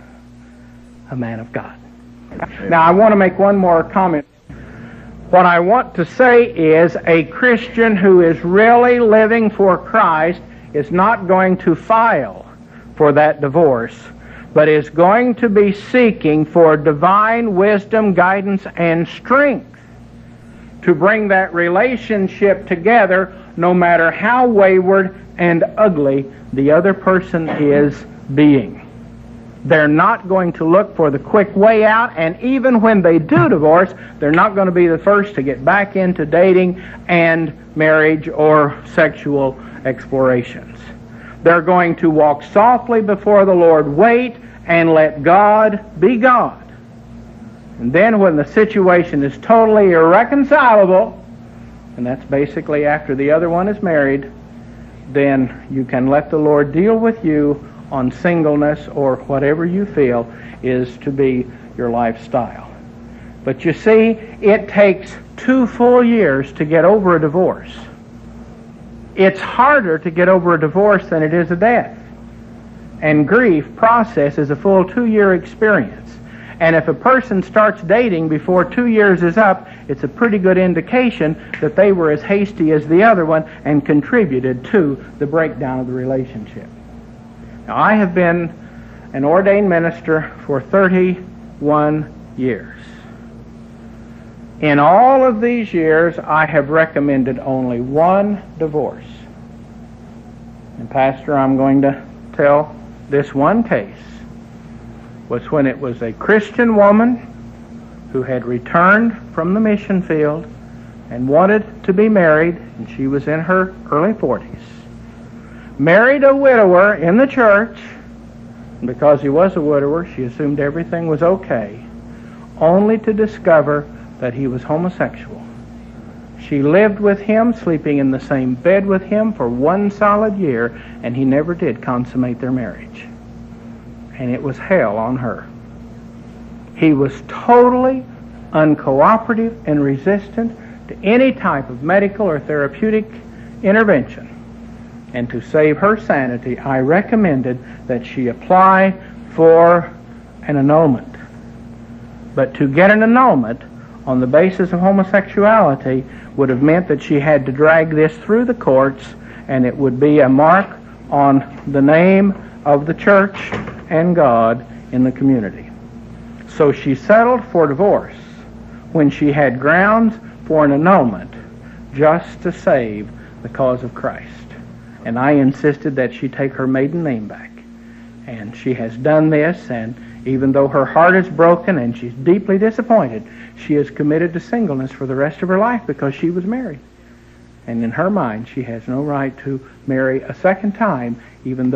S1: a man of God. Now, I want to make one more comment. What I want to say is a Christian who is really living for Christ is not going to file for that divorce, but is going to be seeking for divine wisdom, guidance, and strength to bring that relationship together, no matter how wayward and ugly the other person is being. They're not going to look for the quick way out, and even when they do divorce, they're not going to be the first to get back into dating and marriage or sexual explorations. They're going to walk softly before the Lord, wait, and let God be God. And then when the situation is totally irreconcilable, and that's basically after the other one is married, then you can let the Lord deal with you on singleness or whatever you feel is to be your lifestyle. But you see, it takes two full years to get over a divorce. It's harder to get over a divorce than it is a death. And grief process is a full two-year experience. And if a person starts dating before two years is up, it's a pretty good indication that they were as hasty as the other one and contributed to the breakdown of the relationship. Now, I have been an ordained minister for thirty-one years. In all of these years, I have recommended only one divorce. And Pastor, I'm going to tell this one case. Was when it was a Christian woman who had returned from the mission field and wanted to be married, and she was in her early forties. Married a widower in the church, and because he was a widower, she assumed everything was okay, only to discover that he was homosexual. She lived with him, sleeping in the same bed with him for one solid year, and he never did consummate their marriage. And it was hell on her. He was totally uncooperative and resistant to any type of medical or therapeutic intervention. And to save her sanity, I recommended that she apply for an annulment. But to get an annulment on the basis of homosexuality would have meant that she had to drag this through the courts, and it would be a mark on the name of the church and God in the community. So she settled for divorce when she had grounds for an annulment just to save the cause of Christ. And I insisted that she take her maiden name back. And she has done this, and even though her heart is broken and she's deeply disappointed, she is committed to singleness for the rest of her life because she was married. And in her mind, she has no right to marry a second time, even though